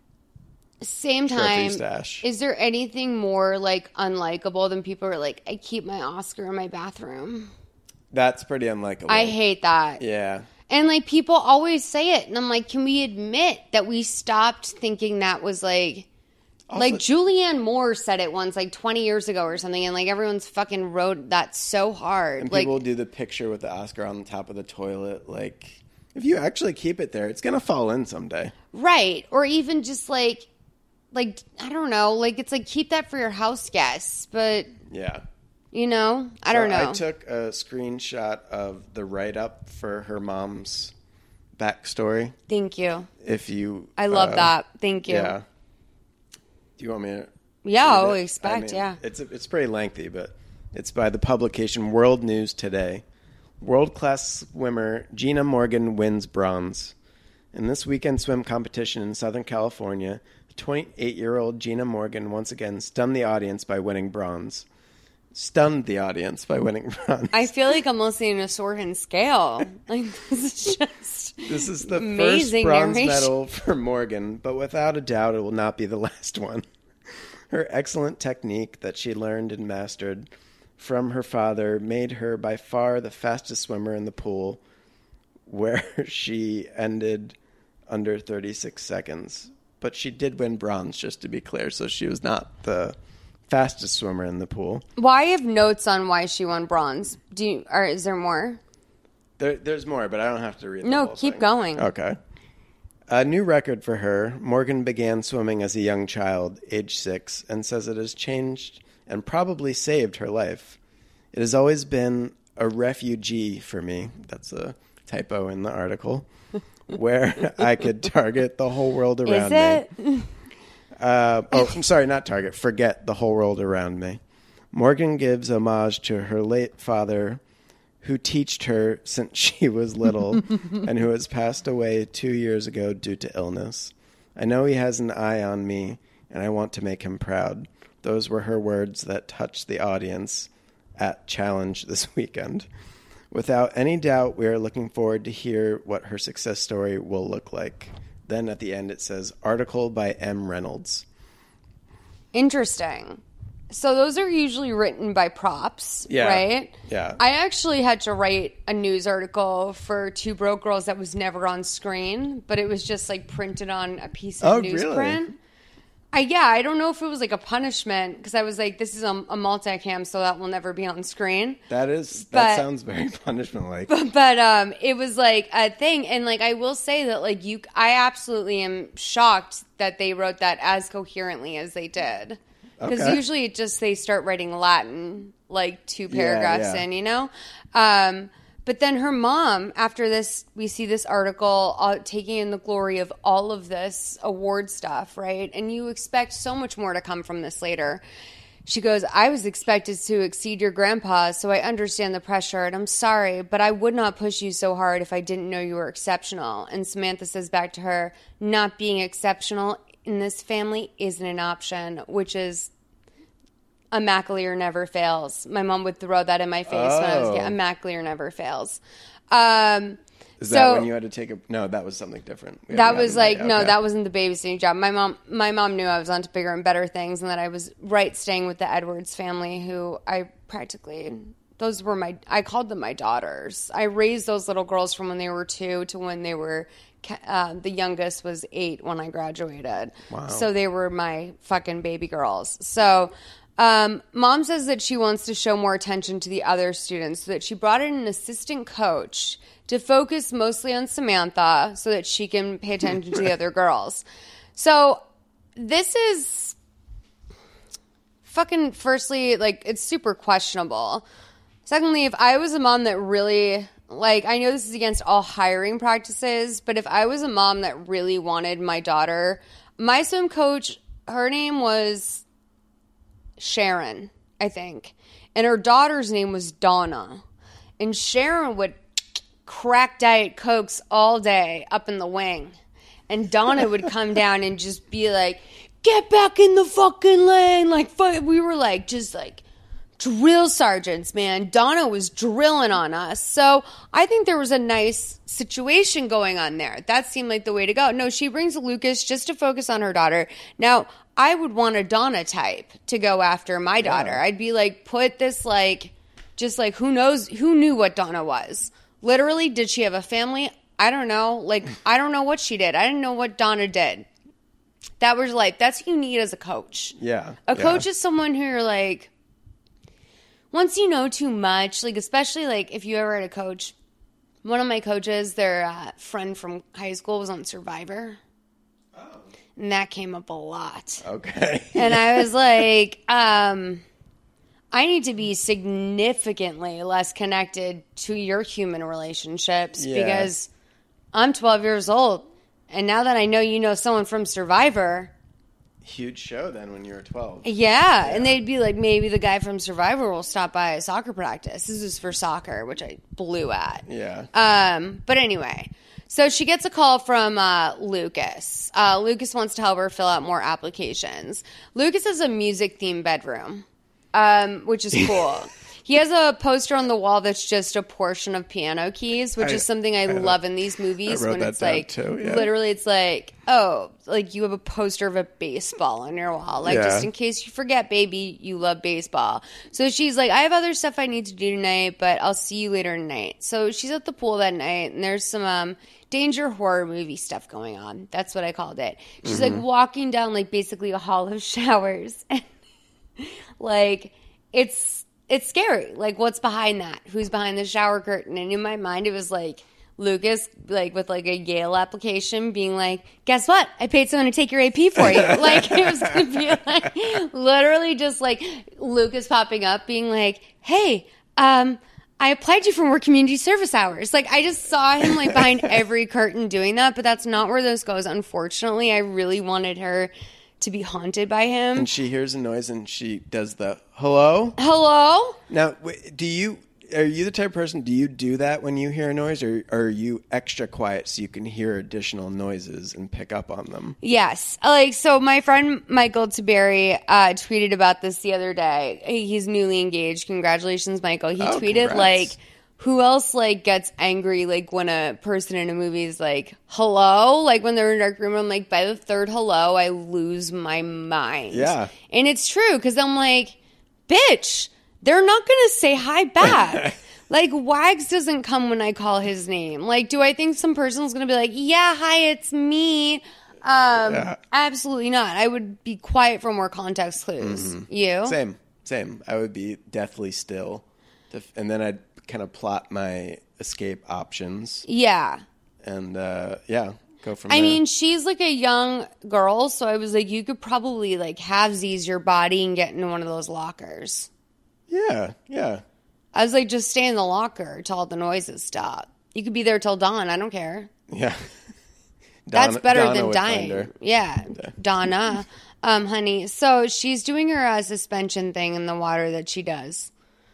same Trophy time. stash. Is there anything more like unlikable than people are like, I keep my Oscar in my bathroom? That's pretty unlikable. I hate that. Yeah. And like people always say it, and I'm like, can we admit that we stopped thinking that was like Julianne Moore said it once, like 20 years ago or something, and like everyone's fucking wrote that so hard. And like, people do the picture with the Oscar on the top of the toilet. Like, if you actually keep it there, it's going to fall in someday. right? Or even just like I don't know, like it's like keep that for your house guests, but Yeah. you know, I don't know. I took a screenshot of the write-up for her mom's backstory. Thank you. If you... I love that. Thank you. Yeah. Do you want me to... Yeah, read I it? would expect, I mean, yeah. It's pretty lengthy, but it's by the publication World News Today. World-class swimmer Gina Morgan wins bronze. In this weekend swim competition in Southern California, 28-year-old Gina Morgan once again stunned the audience by winning bronze. I feel like I'm listening to Sword and Scale. Like this is just This is the first amazing bronze narration. medal for Morgan, but without a doubt it will not be the last one. Her excellent technique that she learned and mastered from her father made her by far the fastest swimmer in the pool, where she ended under 36 seconds. But she did win bronze, just to be clear, so she was not the fastest swimmer in the pool. Well, I have notes on why she won bronze. Is there more? There's more, but I don't have to read the No, whole keep thing. going. Okay. A new record for her. Morgan began swimming as a young child, age 6, and says it has changed and probably saved her life. It has always been a refugee for me. That's a typo in the article, where I could target the whole world around me. Is it? I'm sorry, not target. Forget the whole world around me. Morgan gives homage to her late father, who taught her since she was little and who has passed away 2 years ago due to illness. I know he has an eye on me, and I want to make him proud. Those were her words that touched the audience at Challenge this weekend. Without any doubt, we are looking forward to hear what her success story will look like. Then at the end it says, article by M. Reynolds. Interesting. So those are usually written by props, Yeah. right? Yeah. I actually had to write a news article for Two Broke Girls that was never on screen, but it was just like printed on a piece of newsprint. I don't know if it was like a punishment because I was like, this is a multicam, so that will never be on screen. That sounds very punishment-like. But it was like a thing, and like I will say that like I absolutely am shocked that they wrote that as coherently as they did. Because Okay. usually they start writing Latin like 2 paragraphs yeah. in, you know? But then her mom, after this, we see this article taking in the glory of all of this award stuff, right? And you expect so much more to come from this later. She goes, I was expected to exceed your grandpa, so I understand the pressure, and I'm sorry, but I would not push you so hard if I didn't know you were exceptional. And Samantha says back to her, not being exceptional in this family isn't an option, which is a McAleer never fails. My mom would throw that in my face when I was a McAleer never fails. Is that when you had to take a... No, that was something different. That was like, no, that wasn't the babysitting job. My mom knew I was onto bigger and better things and that I was staying with the Edwards family, who I called them my daughters. I raised those little girls from when they were 2 to when they were... the youngest was 8 when I graduated. Wow. So they were my fucking baby girls. So mom says that she wants to show more attention to the other students, so that she brought in an assistant coach to focus mostly on Samantha so that she can pay attention to the other girls. So this is fucking, firstly, like, it's super questionable. Secondly, if I was a mom that really... Like, I know this is against all hiring practices, but if I was a mom that really wanted my daughter, my swim coach, her name was Sharon, I think. And her daughter's name was Donna. And Sharon would crack Diet Cokes all day up in the wing. And Donna would come down and just be like, get back in the fucking lane. Like, we were like, just like, drill sergeants, man. Donna was drilling on us. So I think there was a nice situation going on there. That seemed like the way to go. No, she brings Lucas just to focus on her daughter. Now, I would want a Donna type to go after my daughter. Yeah. I'd be like, put this like, just like, who knew what Donna was? Literally, did she have a family? I don't know. Like, I don't know what she did. I didn't know what Donna did. That was like, that's what you need as a coach. Yeah. A coach is someone who you're like, once you know too much, like, especially like if you ever had a coach, one of my coaches, their friend from high school was on Survivor. Oh. And that came up a lot. Okay. And I was like, I need to be significantly less connected to your human relationships because I'm 12 years old. And now that I know you know someone from Survivor... Huge show then when you were 12. Yeah, and they'd be like, maybe the guy from Survivor will stop by a soccer practice. This is for soccer, which I blew at. Yeah. But anyway, so she gets a call from Lucas. Lucas wants to help her fill out more applications. Lucas has a music-themed bedroom, which is cool. He has a poster on the wall that's just a portion of piano keys, which is something I love in these movies. I wrote when that it's down like, too, yeah. literally, it's like, oh, like you have a poster of a baseball on your wall. Like, just in case you forget, baby, you love baseball. So she's like, I have other stuff I need to do tonight, but I'll see you later tonight. So she's at the pool that night, and there's some danger horror movie stuff going on. That's what I called it. She's like walking down, like, basically a hall of showers. And, like, it's scary. Like, what's behind that? Who's behind the shower curtain? And in my mind, it was like Lucas, like with like a Yale application, being like, "Guess what? I paid someone to take your AP for you." Like, it was gonna be like literally just like Lucas popping up, being like, "Hey, I applied you for more community service hours. Like, I just saw him, like, behind every curtain doing that, but that's not where this goes. Unfortunately, I really wanted her to be haunted by him. And she hears a noise and she does the, hello? Hello? Now, are you the type of person, do you do that when you hear a noise, or are you extra quiet so you can hear additional noises and pick up on them? Yes. Like, so my friend Michael Tiberi tweeted about this the other day. He's newly engaged. Congratulations, Michael. He tweeted, congrats. like, who else, like, gets angry, like, when a person in a movie is like, hello? Like, when they're in a dark room, I'm like, by the third hello, I lose my mind. Yeah. And it's true, because I'm like, bitch, they're not going to say hi back. Like, Wags doesn't come when I call his name. Like, do I think some person's going to be like, yeah, hi, it's me? Absolutely not. I would be quiet for more context clues. Mm-hmm. You? Same. I would be deathly still. And then I'd kind of plot my escape options. Yeah. And, go from there. I mean, she's like a young girl, so I was like, you could probably, like, halvesies your body and get into one of those lockers. Yeah. I was like, just stay in the locker till all the noises stop. You could be there till dawn. I don't care. Yeah. That's better Donna than would dying. find her. Yeah. Donna, honey. So she's doing her suspension thing in the water that she does.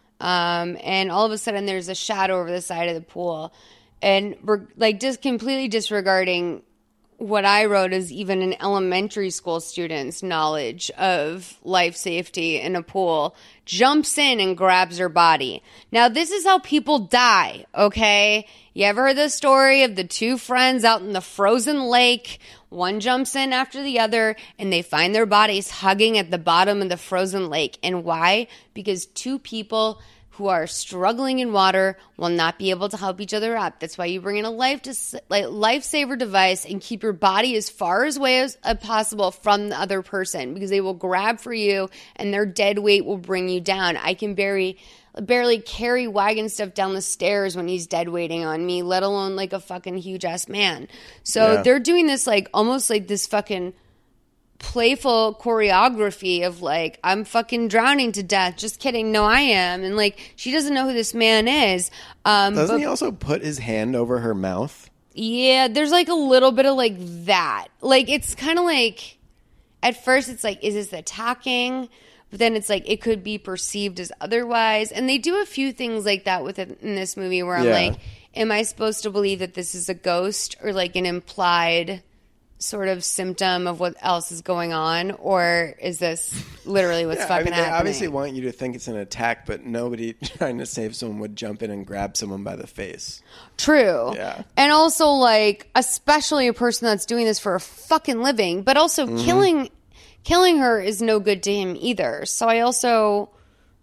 And all of a sudden there's a shadow over the side of the pool. And we're like just completely disregarding what I wrote as even an elementary school student's knowledge of life safety in a pool, jumps in and grabs her body. Now, this is how people die, okay? You ever heard the story of the two friends out in the frozen lake? One jumps in after the other, and they find their bodies hugging at the bottom of the frozen lake. And why? Because two people who are struggling in water will not be able to help each other up. That's why you bring in a lifesaver device and keep your body as far away as possible from the other person, because they will grab for you and their dead weight will bring you down. I can barely carry wagon stuff down the stairs when he's dead weighting on me, let alone like a fucking huge ass man. So they're doing this like almost like this fucking playful choreography of like, I'm fucking drowning to death. Just kidding. No, I am. And like, she doesn't know who this man is. Doesn't he also put his hand over her mouth? Yeah, there's like a little bit of like that. Like, it's kind of like, at first it's like, is this attacking? But then it's like, it could be perceived as otherwise. And they do a few things like that in this movie where I'm like, am I supposed to believe that this is a ghost or like an implied sort of symptom of what else is going on, or is this literally what's fucking happening? They obviously want you to think it's an attack, but nobody trying to save someone would jump in and grab someone by the face. True. Yeah. And also, like, especially a person that's doing this for a fucking living, but also killing her is no good to him either. So I also,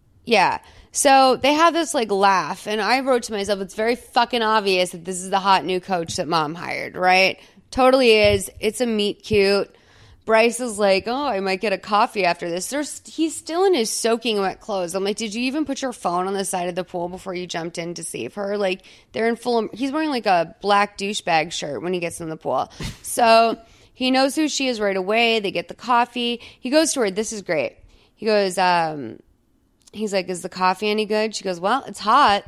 So they have this like laugh, and I wrote to myself, it's very fucking obvious that this is the hot new coach that mom hired, right? Totally is. It's a meet cute. Bryce is like, oh, I might get a coffee after this. He's still in his soaking wet clothes. I'm like, did you even put your phone on the side of the pool before you jumped in to save her? Like, they're in full. He's wearing like a black douchebag shirt when he gets in the pool. So he knows who she is right away. They get the coffee. He goes to her. This is great. He goes, he's like, is the coffee any good? She goes, well, it's hot.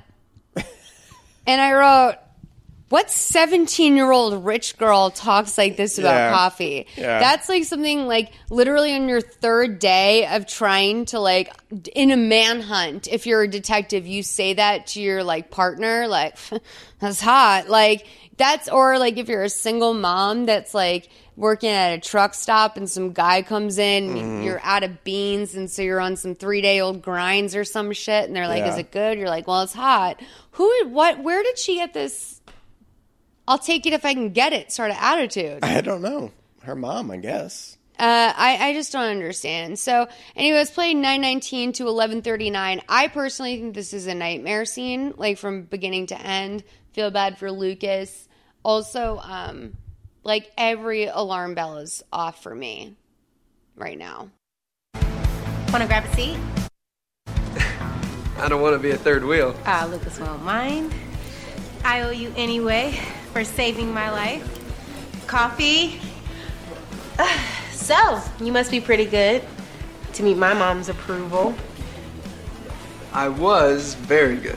And I wrote, what 17-year-old rich girl talks like this about coffee? Yeah. That's like something like literally on your third day of trying to like in a manhunt. If you're a detective, you say that to your like partner, like that's hot. Like that's, or like if you're a single mom that's like working at a truck stop and some guy comes in, you're out of beans, and so you're on some 3-day-old grinds or some shit, and they're like, is it good? You're like, well, it's hot. Where did she get this? I'll take it if I can get it sort of attitude. I don't know. Her mom, I guess. I just don't understand. So anyway, it's played 9:19 to 11:39. I personally think this is a nightmare scene, like from beginning to end. Feel bad for Lucas. Also, like every alarm bell is off for me right now. Want to grab a seat? I don't want to be a third wheel. Lucas won't mind. I owe you anyway for saving my life. Coffee. So, you must be pretty good to meet my mom's approval. I was very good.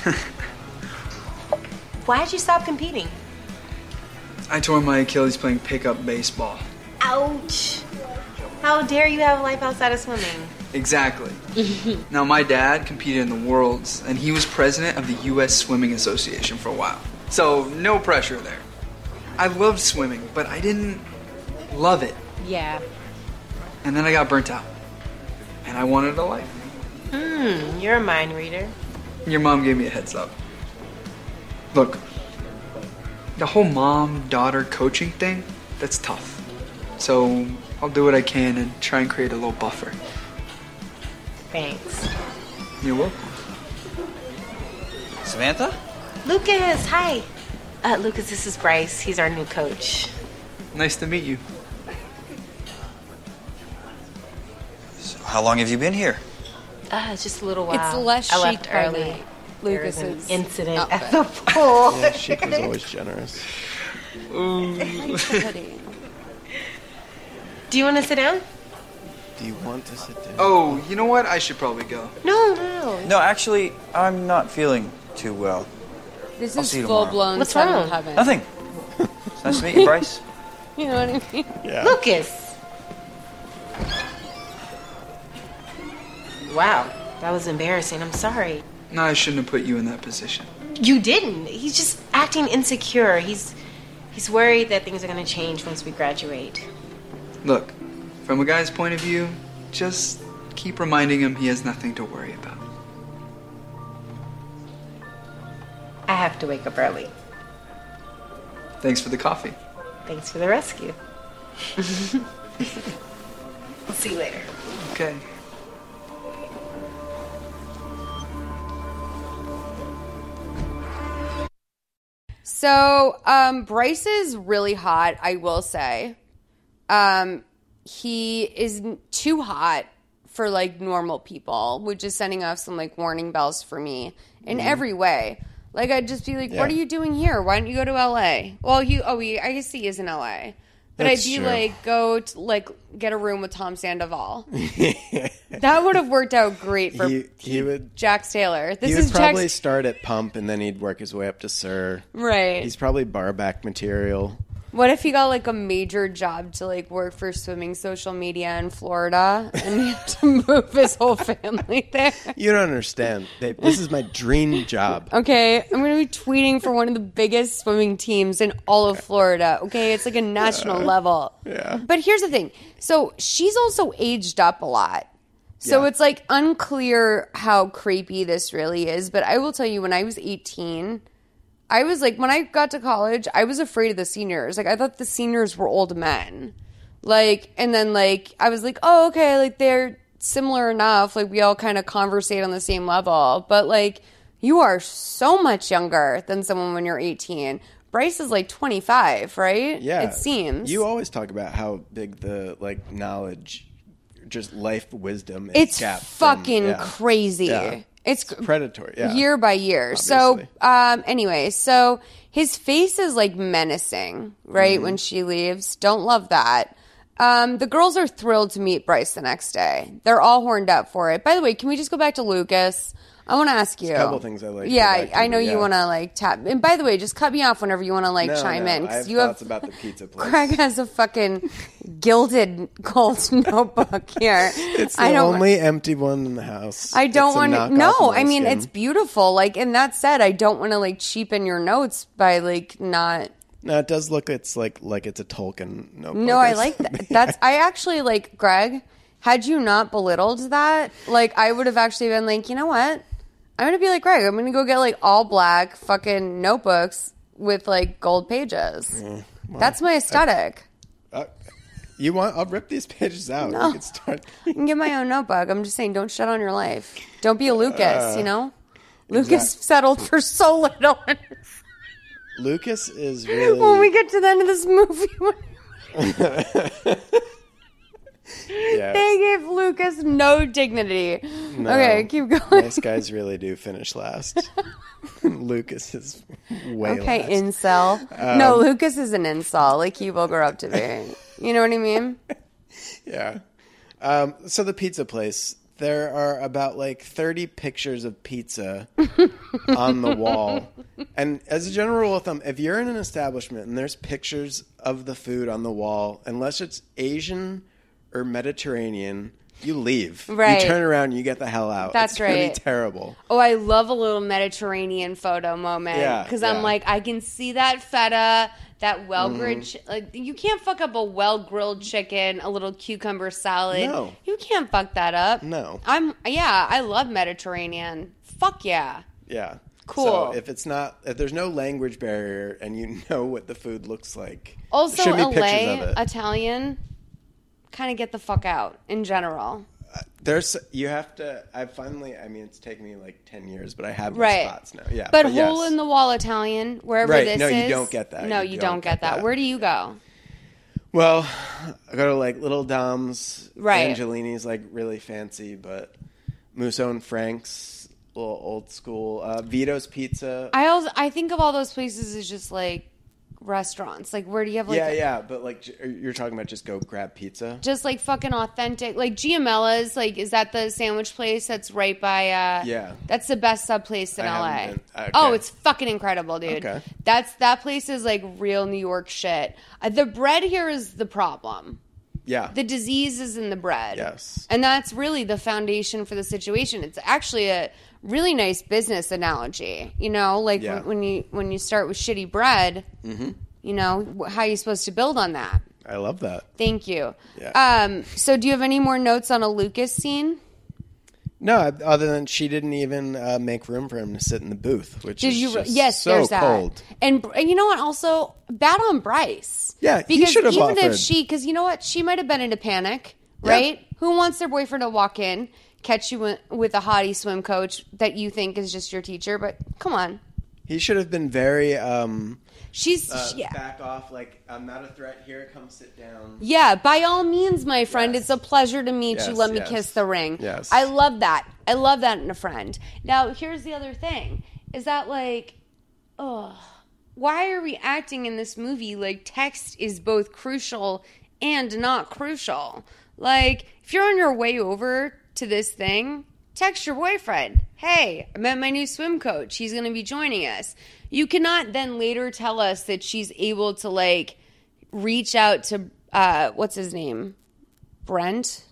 Why'd you stop competing? I tore my Achilles playing pickup baseball. Ouch. How dare you have a life outside of swimming? Exactly. Now, my dad competed in the Worlds, and he was president of the U.S. Swimming Association for a while. So, no pressure there. I loved swimming, but I didn't love it. Yeah. And then I got burnt out. And I wanted a life. You're a mind reader. Your mom gave me a heads up. Look, the whole mom-daughter coaching thing, that's tough. So I'll do what I can and try and create a little buffer. Thanks. You're welcome. Samantha? Lucas, hi. Lucas, this is Bryce. He's our new coach. Nice to meet you. So how long have you been here? Just a little while. It's less I chic left by early. night. There was an Lucas's incident outfit. at the pool. Yeah, Chic was always generous. Do you want to sit down? Do you want to sit down? Oh, you know what? I should probably go. No. No, actually, I'm not feeling too well. This I'll is see you tomorrow. full-blown What's seventh wrong? heaven. Nothing. It's nice to meet you, Bryce. You know what I mean? Yeah. Lucas. Wow, that was embarrassing. I'm sorry. No, I shouldn't have put you in that position. You didn't. He's just acting insecure. He's worried that things are going to change once we graduate. Look, from a guy's point of view, just keep reminding him he has nothing to worry about. I have to wake up early. Thanks for the coffee. Thanks for the rescue. I'll see you later. Okay. So, Bryce is really hot, I will say. He is too hot for, like, normal people, which is sending off some, like, warning bells for me in every way. Like, I'd just be like, what are you doing here? Why don't you go to L.A.? Well, I guess he is in L.A. But That's I'd be true. like, go to, like, get a room with Tom Sandoval. That would have worked out great for he would Jax Taylor. This he is would probably Jax, start at Pump and then he'd work his way up to Sir. right? He's probably barback material. What if he got like a major job to like work for swimming social media in Florida and he had to move his whole family there? You don't understand, babe. This is my dream job. Okay, I'm going to be tweeting for one of the biggest swimming teams in all of Florida. Okay, it's like a national level. Yeah. But here's the thing. So she's also aged up a lot. So Yeah. it's like unclear how creepy this really is. But I will tell you, when I was 18, I was like, when I got to college, I was afraid of the seniors. Like, I thought the seniors were old men. Like, and then, like, I was like, oh, okay, like, they're similar enough. Like, we all kind of conversate on the same level. But, like, you are so much younger than someone when you're 18. Bryce is, like, 25, right? Yeah. It seems. You always talk about how big the, like, knowledge, just life wisdom is. It's gap fucking from, crazy. Yeah. It's predatory, yeah. year by year. Obviously. So, anyway, so his face is like menacing, right? Mm-hmm. When she leaves. Don't love that. The girls are thrilled to meet Bryce the next day. They're all horned up for it. By the way, can we just go back to Lucas? I want to ask you. a couple things I like to go Yeah, back to, I know yeah. you want to like tap. And by the way, just cut me off whenever you want to like No, chime in. I 'cause have you thoughts about the pizza place. Craig has a fucking gilded gold notebook here. It's the I don't only empty one in the house. I don't It's a want to. knockoff No, of I mean Moleskine. it's beautiful. Like, and that said, I don't want to like cheapen your notes by like not. No, it does look. It's like it's a Tolkien notebook. No, I like that. That's I actually like Greg. Had you not belittled that, like I would have actually been like, you know what? I'm gonna be like Greg. I'm gonna go get like all black fucking notebooks with like gold pages. Well, That's my aesthetic. You want? I'll rip these pages out. No. We can start. I can get my own notebook. I'm just saying, don't shut on your life. Don't be a Lucas. You know, Lucas settled for so little. Lucas is really. When we get to the end of this movie, yeah. they gave Lucas no dignity. No. Okay, keep going. Nice guys really do finish last. Lucas is way Okay, last. incel. No, Lucas is an incel, like he will grow up to be. You know what I mean? Yeah. So the pizza place there are about like 30 pictures of pizza on the wall. And as a general rule of thumb, if you're in an establishment and there's pictures of the food on the wall, unless it's Asian or Mediterranean, you leave. Right. You turn around and you get the hell out. That's it's gonna right. be terrible. Oh, I love a little Mediterranean photo moment. Yeah, Because yeah. I'm like, I can see that feta, that well-grilled... like, you can't fuck up a well-grilled chicken, a little cucumber salad. No. You can't fuck that up. No. I love Mediterranean. Fuck yeah. Yeah. Cool. So if there's no language barrier and you know what the food looks like, Also, there should be pictures LA, of it. Italian, kind of get the fuck out in general. You have to. I mean, it's taken me like 10 years, but I have my Right. spots now. Yeah, But yes. hole in the wall Italian, wherever Right. this No, is. you don't get that. No, you don't get that. Where do you go? Well, I go to like Little Dom's. Right. Angelini's like really fancy, but Musso and Frank's, a little old school. Vito's Pizza. I think of all those places as just like restaurants. Like, where do you have like yeah, but like you're talking about just go grab pizza. just like fucking authentic, like Giamella's? Like, is that the sandwich place that's right by? Yeah. That's the best sub place in I LA. haven't been. Okay. Oh, it's fucking incredible, dude. Okay. That place is like real New York shit. The bread here is the problem. Yeah. The disease is in the bread. Yes. And that's really the foundation for the situation. It's actually a really nice business analogy. You know, like Yeah. when you start with shitty bread, you know, how are you supposed to build on that? I love that. Thank you. Yeah. So do you have any more notes on a Lucas scene? No, other than she didn't even make room for him to sit in the booth, which Did is you? just Yes, so there's that. cold. And you know what? Also, bad on Bryce. Yeah, he because should have even offered. if because you know what, she might have been in a panic, Yeah. right? Who wants their boyfriend to walk in, catch you with a hottie swim coach that you think is just your teacher? But come on, He should have been very yeah. back off, like, I'm not a threat here, come sit down. Yeah, by all means, my friend. Yes. It's a pleasure to meet you. Yes, Let me yes. kiss the ring. Yes. I love that. I love that in a friend. Now, here's the other thing. Is that like, why are we acting in this movie like text is both crucial and not crucial? Like, if you're on your way over to this thing, text your boyfriend. Hey, I met my new swim coach. He's going to be joining us. You cannot then later tell us that she's able to, like, reach out to, what's his name? Brent?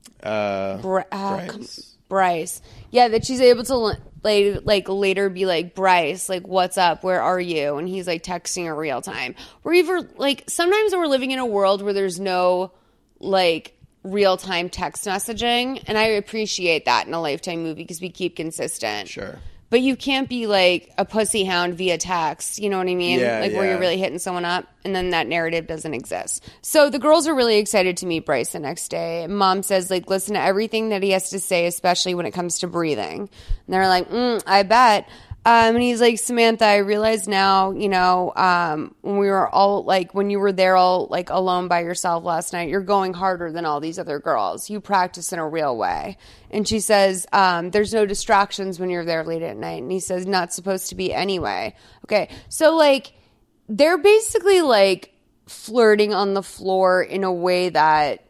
Bryce. Bryce. Yeah, that she's able to, like later be like, Bryce, like, what's up? Where are you? And he's, like, texting her real time. Or even, like, sometimes we're living in a world where there's no, like, real-time text messaging, and I appreciate that in a Lifetime movie because we keep consistent. Sure. But you can't be like a pussy hound via text, you know what I mean? Yeah, like where yeah. you're really hitting someone up, and then that narrative doesn't exist. So the girls are really excited to meet Bryce the next day. Mom says, like, listen to everything that he has to say, especially when it comes to breathing. And they're like, I bet. And he's like, Samantha, I realize now, you know, when we were all like, when you were there all like alone by yourself last night, you're going harder than all these other girls. You practice in a real way. And she says, there's no distractions when you're there late at night. And he says, not supposed to be anyway. Okay. So like, they're basically like flirting on the floor in a way that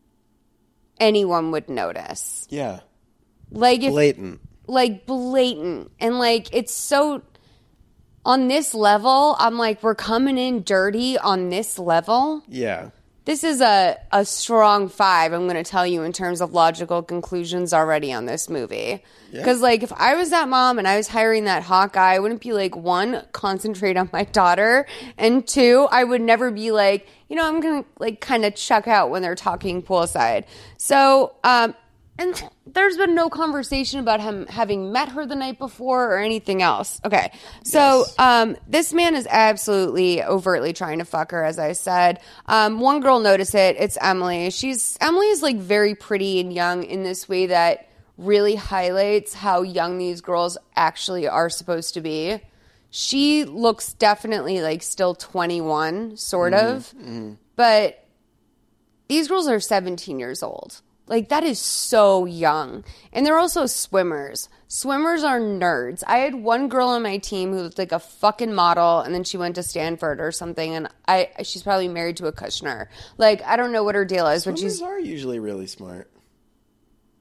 anyone would notice. Yeah. Like if Blatant. like blatant, and like it's so on this level, I'm like, we're coming in dirty on this level. Yeah. This is a strong 5, I'm going to tell you, in terms of logical conclusions already on this movie. Because, like, if I was that mom and I was hiring that hot guy, I wouldn't be like, 1, concentrate on my daughter, and 2, I would never be like, you know, I'm going to, like, kind of check out when they're talking poolside. So, and there's been no conversation about him having met her the night before or anything else. Okay. So, this man is absolutely overtly trying to fuck her, as I said. One girl noticed it. It's Emily. Emily is like very pretty and young in this way that really highlights how young these girls actually are supposed to be. She looks definitely like still 21, sort of. But these girls are 17 years old. Like, that is so young. And they're also swimmers. Swimmers are nerds. I had one girl on my team who looked like a fucking model, and then she went to Stanford or something, and she's probably married to a Kushner. Like, I don't know what her deal is, but Swimmers are usually really smart.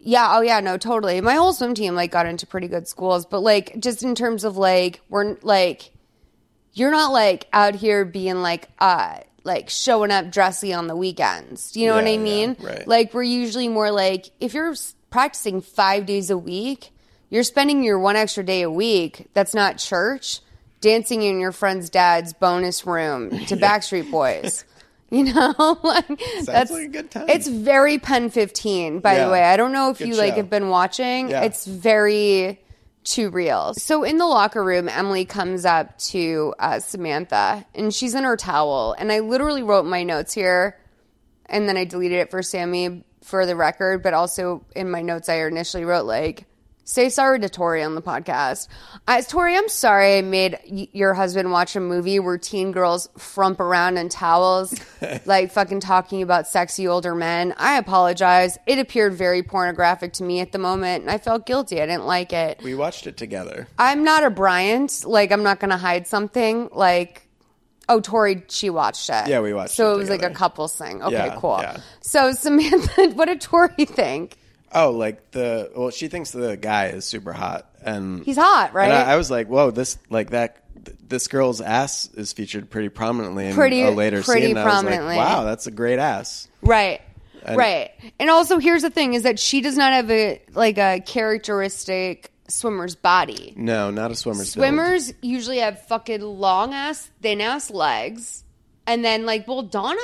Yeah, oh yeah, no, totally. My whole swim team like got into pretty good schools, but like just in terms of like we're like you're not like out here being like showing up dressy on the weekends. You know what I mean? Yeah, right. Like we're usually more like if you're practicing 5 days a week, you're spending your one extra day a week that's not church dancing in your friend's dad's bonus room to Backstreet Boys. You know, like Sounds like a good time. It's very Pen 15, by the way. I don't know if Good you like show. have been watching. Yeah. It's very too real. So in the locker room, Emily comes up to Samantha, and she's in her towel. And I literally wrote my notes here, and then I deleted it for Sammy for the record. But also in my notes, I initially wrote like, say sorry to Tori on the podcast. Tori, I'm sorry I made your husband watch a movie where teen girls frump around in towels, like fucking talking about sexy older men. I apologize. It appeared very pornographic to me at the moment, and I felt guilty. I didn't like it. We watched it together. I'm not a Bryant. Like, I'm not going to hide something. Like, oh, Tori, she watched it. Yeah, we watched it So it was together. like a couples thing. Okay, Yeah, cool. yeah. So Samantha, what did Tori think? Oh, like she thinks the guy is super hot, and He's hot, right? And I was like, whoa, this girl's ass is featured pretty promineently in Pretty a later scene. And I was prominently. like, wow, that's a great ass. Right. And- Right. And also here's the thing is that she does not have a characteristic swimmer's body. No, not a swimmer's build. Swimmers usually have fucking long ass, thin ass legs. And then Donna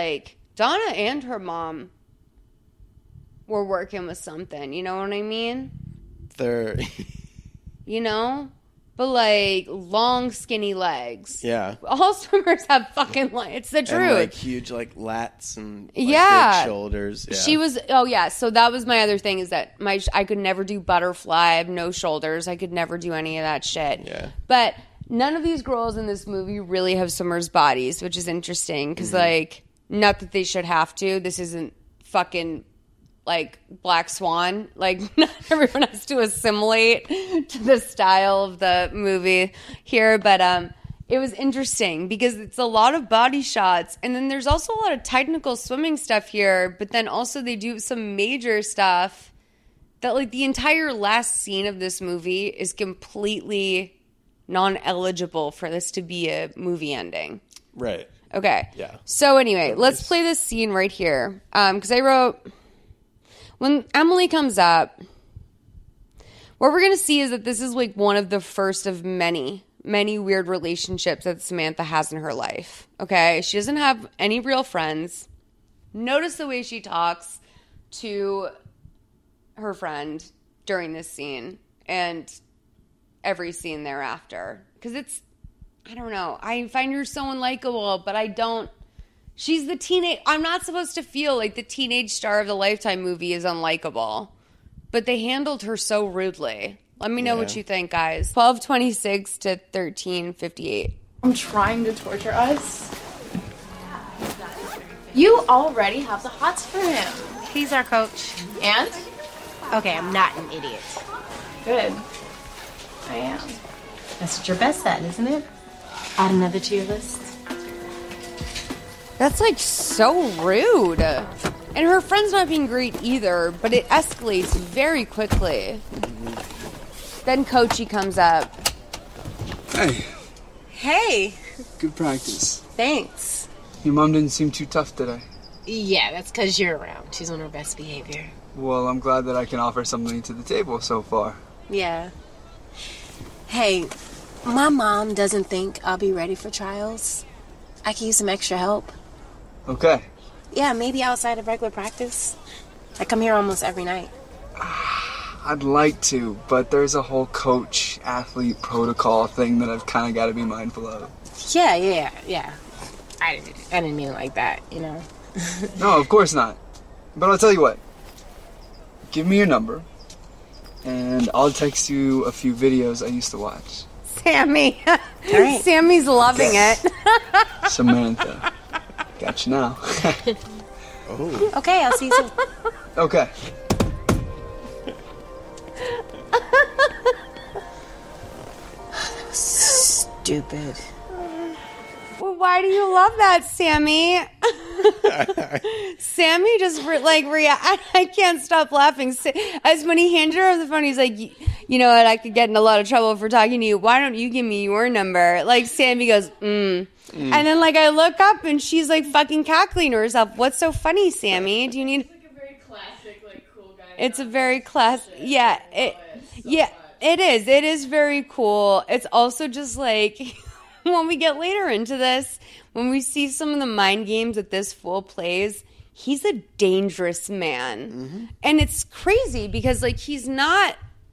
and her mom were working with something, you know what I mean? They're You know? But long skinny legs. yeah. All swimmers have fucking it's the truth. And huge lats and big shoulders. Yeah. She was so that was my other thing is that I could never do butterfly. I have no shoulders. I could never do any of that shit. Yeah. But none of these girls in this movie really have swimmers' bodies, which is interesting because not that they should have to. This isn't fucking Black Swan. Not everyone has to assimilate to the style of the movie here, but it was interesting because it's a lot of body shots, and then there's also a lot of technical swimming stuff here, but then also they do some major stuff that the entire last scene of this movie is completely non-eligible for this to be a movie ending. Right. Okay. Yeah. So anyway, let's play this scene right here because I wrote... When Emily comes up, what we're going to see is that this is one of the first of many, many weird relationships that Samantha has in her life. Okay? She doesn't have any real friends. Notice the way she talks to her friend during this scene and every scene thereafter. Because I don't know. I find her so unlikable, but I don't. She's the teenage... I'm not supposed to feel like the teenage star of the Lifetime movie is unlikable. But they handled her so rudely. Let me know what you think, guys. 12:26 to 13:58. I'm trying to torture us. You already have the hots for him. He's our coach. And? Okay, I'm not an idiot. Good. I am. That's what you're best at, isn't it? Add another to your list. That's so rude. And her friend's not being great either, but it escalates very quickly. Then Coachy comes up. Hey, Hey, good practice. thanks. Your mom didn't seem too tough today. Yeah, that's because you're around. She's on her best behavior. Well, I'm glad that I can offer something to the table so far. Yeah. Hey, my mom doesn't think I'll be ready for trials. I can use some extra help. Okay. Yeah, maybe outside of regular practice. I come here almost every night. I'd like to, but there's a whole coach-athlete protocol thing that I've kind of got to be mindful of. Yeah. I didn't mean it like that, you know. No, of course not. But I'll tell you what. Give me your number, and I'll text you a few videos I used to watch. Sammy. right. Sammy's loving it. Samantha. Got you now. Okay, I'll see you soon. Okay. Stupid. What why do you love that, Sammy? Sammy just I can't stop laughing. As when he handed her the phone, he's like, you know what? I could get in a lot of trouble for talking to you. Why don't you give me your number? Like Sammy goes, And then like I look up and she's like fucking cackling to herself. What's so funny, Sammy? Do you need? It's like a very classic, like cool guy. It's a very classic. Yeah, it is. It is very cool. It's also just like when we get later into this, when we see some of the mind games that this fool plays, he's a dangerous man. Mm-hmm. And it's crazy because like he's not,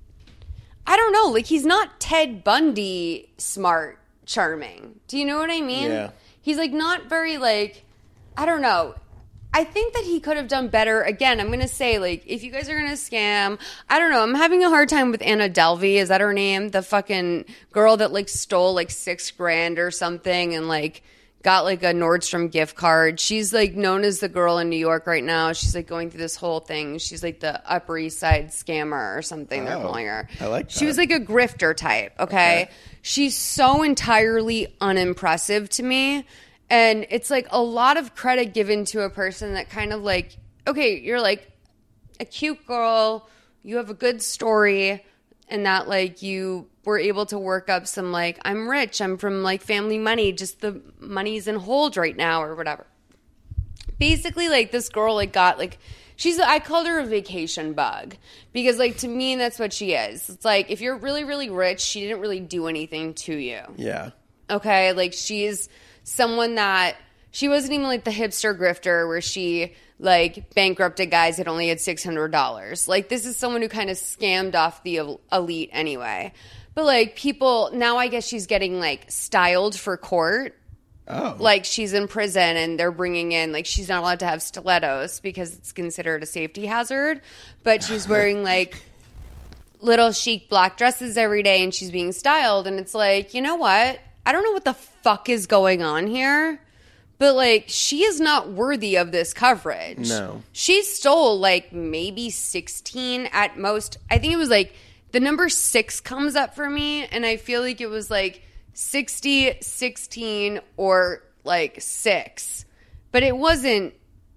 I don't know, like he's not Ted Bundy smart, charming. Do you know what I mean? Yeah. He's like not very like, I don't know. I think that he could have done better. Again, I'm going to say, like, if you guys are going to scam, I don't know. I'm having a hard time with Anna Delvey. Is that her name? The fucking girl that, like, stole, like, $6,000 or something and, like, got, like, a Nordstrom gift card. She's, like, known as the girl in New York right now. She's, like, going through this whole thing. She's, like, the Upper East Side scammer or something they're calling her. I like that. She was, like, a grifter type, okay? She's so entirely unimpressive to me. And it's like a lot of credit given to a person that kind of like, okay, you're like a cute girl, you have a good story, and that like you were able to work up some like, I'm rich, I'm from like family money, just the money's in hold right now or whatever. Basically like this girl like got like, I called her a vacation bug because like to me that's what she is. It's like if you're really, really rich, she didn't really do anything to you. Yeah. Okay, like she's someone that she wasn't even like the hipster grifter where she like bankrupted guys that only had $600. Like this is someone who kind of scammed off the elite anyway. But like people now, I guess she's getting like styled for court. Oh, like she's in prison and they're bringing in like she's not allowed to have stilettos because it's considered a safety hazard. But she's wearing like little chic black dresses every day and she's being styled. And it's like, you know what? I don't know what the fuck is going on here, but like she is not worthy of this coverage. No. She stole like maybe 16 at most. I think it was like the number 6 comes up for me and I feel like it was like 60, 16 or like 6. But it wasn't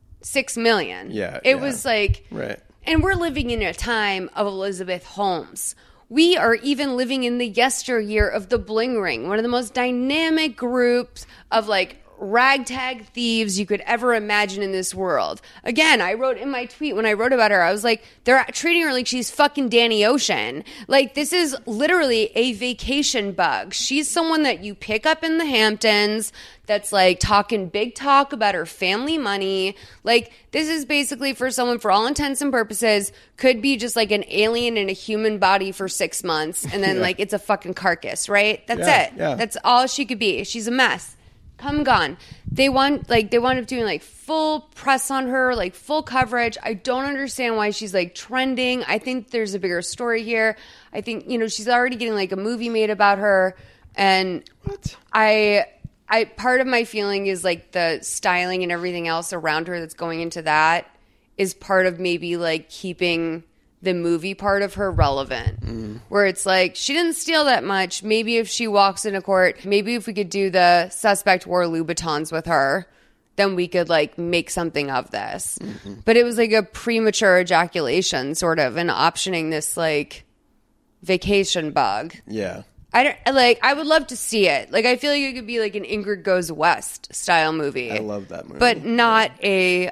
6 million. Yeah. It was like right. And we're living in a time of Elizabeth Holmes. We are even living in the yesteryear of the Bling Ring, one of the most dynamic groups of like ragtag thieves you could ever imagine in this world. Again, I wrote in my tweet when I wrote about her, I was like, they're treating her like she's fucking Danny Ocean. Like this is literally a vacation bug. She's someone that you pick up in the Hamptons that's like talking big talk about her family money. Like this is basically for someone for all intents and purposes could be just like an alien in a human body for 6 months and then like it's a fucking carcass, right? That's it. Yeah. That's all she could be. She's a mess. Come gone. They wound up doing like full press on her, like full coverage. I don't understand why she's like trending. I think there's a bigger story here. I think, you know, she's already getting like a movie made about her. And I part of my feeling is like the styling and everything else around her that's going into that is part of maybe like keeping the movie part of her relevant, where it's like she didn't steal that much. Maybe if she walks into court, maybe if we could do the suspect wore Louboutins with her, then we could like make something of this. But it was like a premature ejaculation sort of and optioning this like vacation bug. Yeah. I would love to see it. Like, I feel like it could be like an Ingrid Goes West style movie. I love that movie. But not a,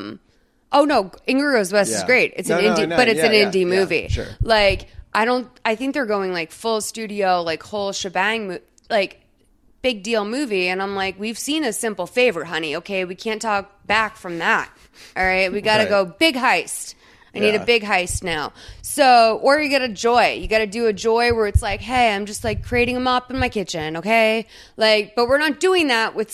oh no, Ingrid Goes West is great. It's an indie, but it's an indie movie. Yeah, sure. Like, I think they're going like full studio, like whole shebang, like big deal movie. And I'm like, we've seen A Simple Favor, honey. Okay. We can't talk back from that. All right. We got to go big heist. I need a big heist now. So, or you get a Joy. You got to do a Joy where it's like, hey, I'm just like creating a mop in my kitchen, okay? Like, but we're not doing that with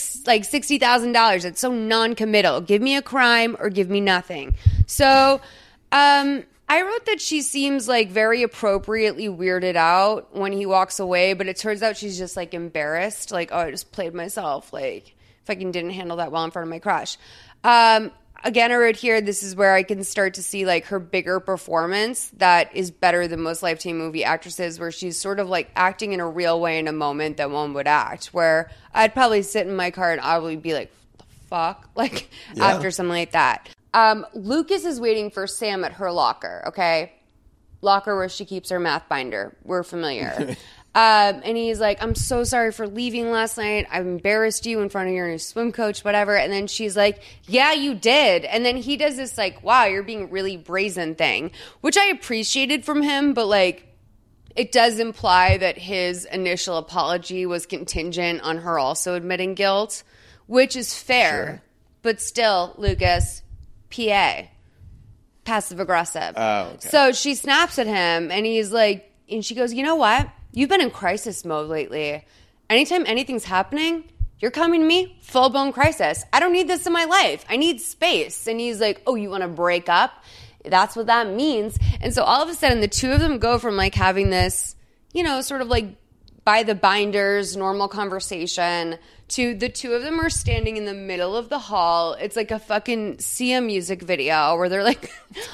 $60,000. It's so non-committal. Give me a crime or give me nothing. So, I wrote that she seems like very appropriately weirded out when he walks away, but it turns out she's just like embarrassed. Like, oh, I just played myself. Like, fucking didn't handle that well in front of my crush. again, I wrote here, this is where I can start to see like her bigger performance that is better than most Lifetime movie actresses, where she's sort of like acting in a real way in a moment that one would act, where I'd probably sit in my car and I would be like, what the fuck? Like after something like that. Lucas is waiting for Sam at her locker, okay? Locker where she keeps her math binder. We're familiar. And he's like, I'm so sorry for leaving last night. I embarrassed you in front of your new swim coach, whatever. And then she's like, yeah, you did. And then he does this like, wow, you're being really brazen thing, which I appreciated from him. But like, it does imply that his initial apology was contingent on her also admitting guilt, which is fair. Sure. But still, Lucas, PA, passive aggressive. Oh, okay. So she snaps at him and he's like, and she goes, you know what? You've been in crisis mode lately. Anytime anything's happening, you're coming to me, full-blown crisis. I don't need this in my life. I need space. And he's like, oh, you want to break up? That's what that means. And so all of a sudden, the two of them go from like having this, you know, sort of like by the binders, normal conversation, to the two of them are standing in the middle of the hall. It's like a fucking Sia music video where they're like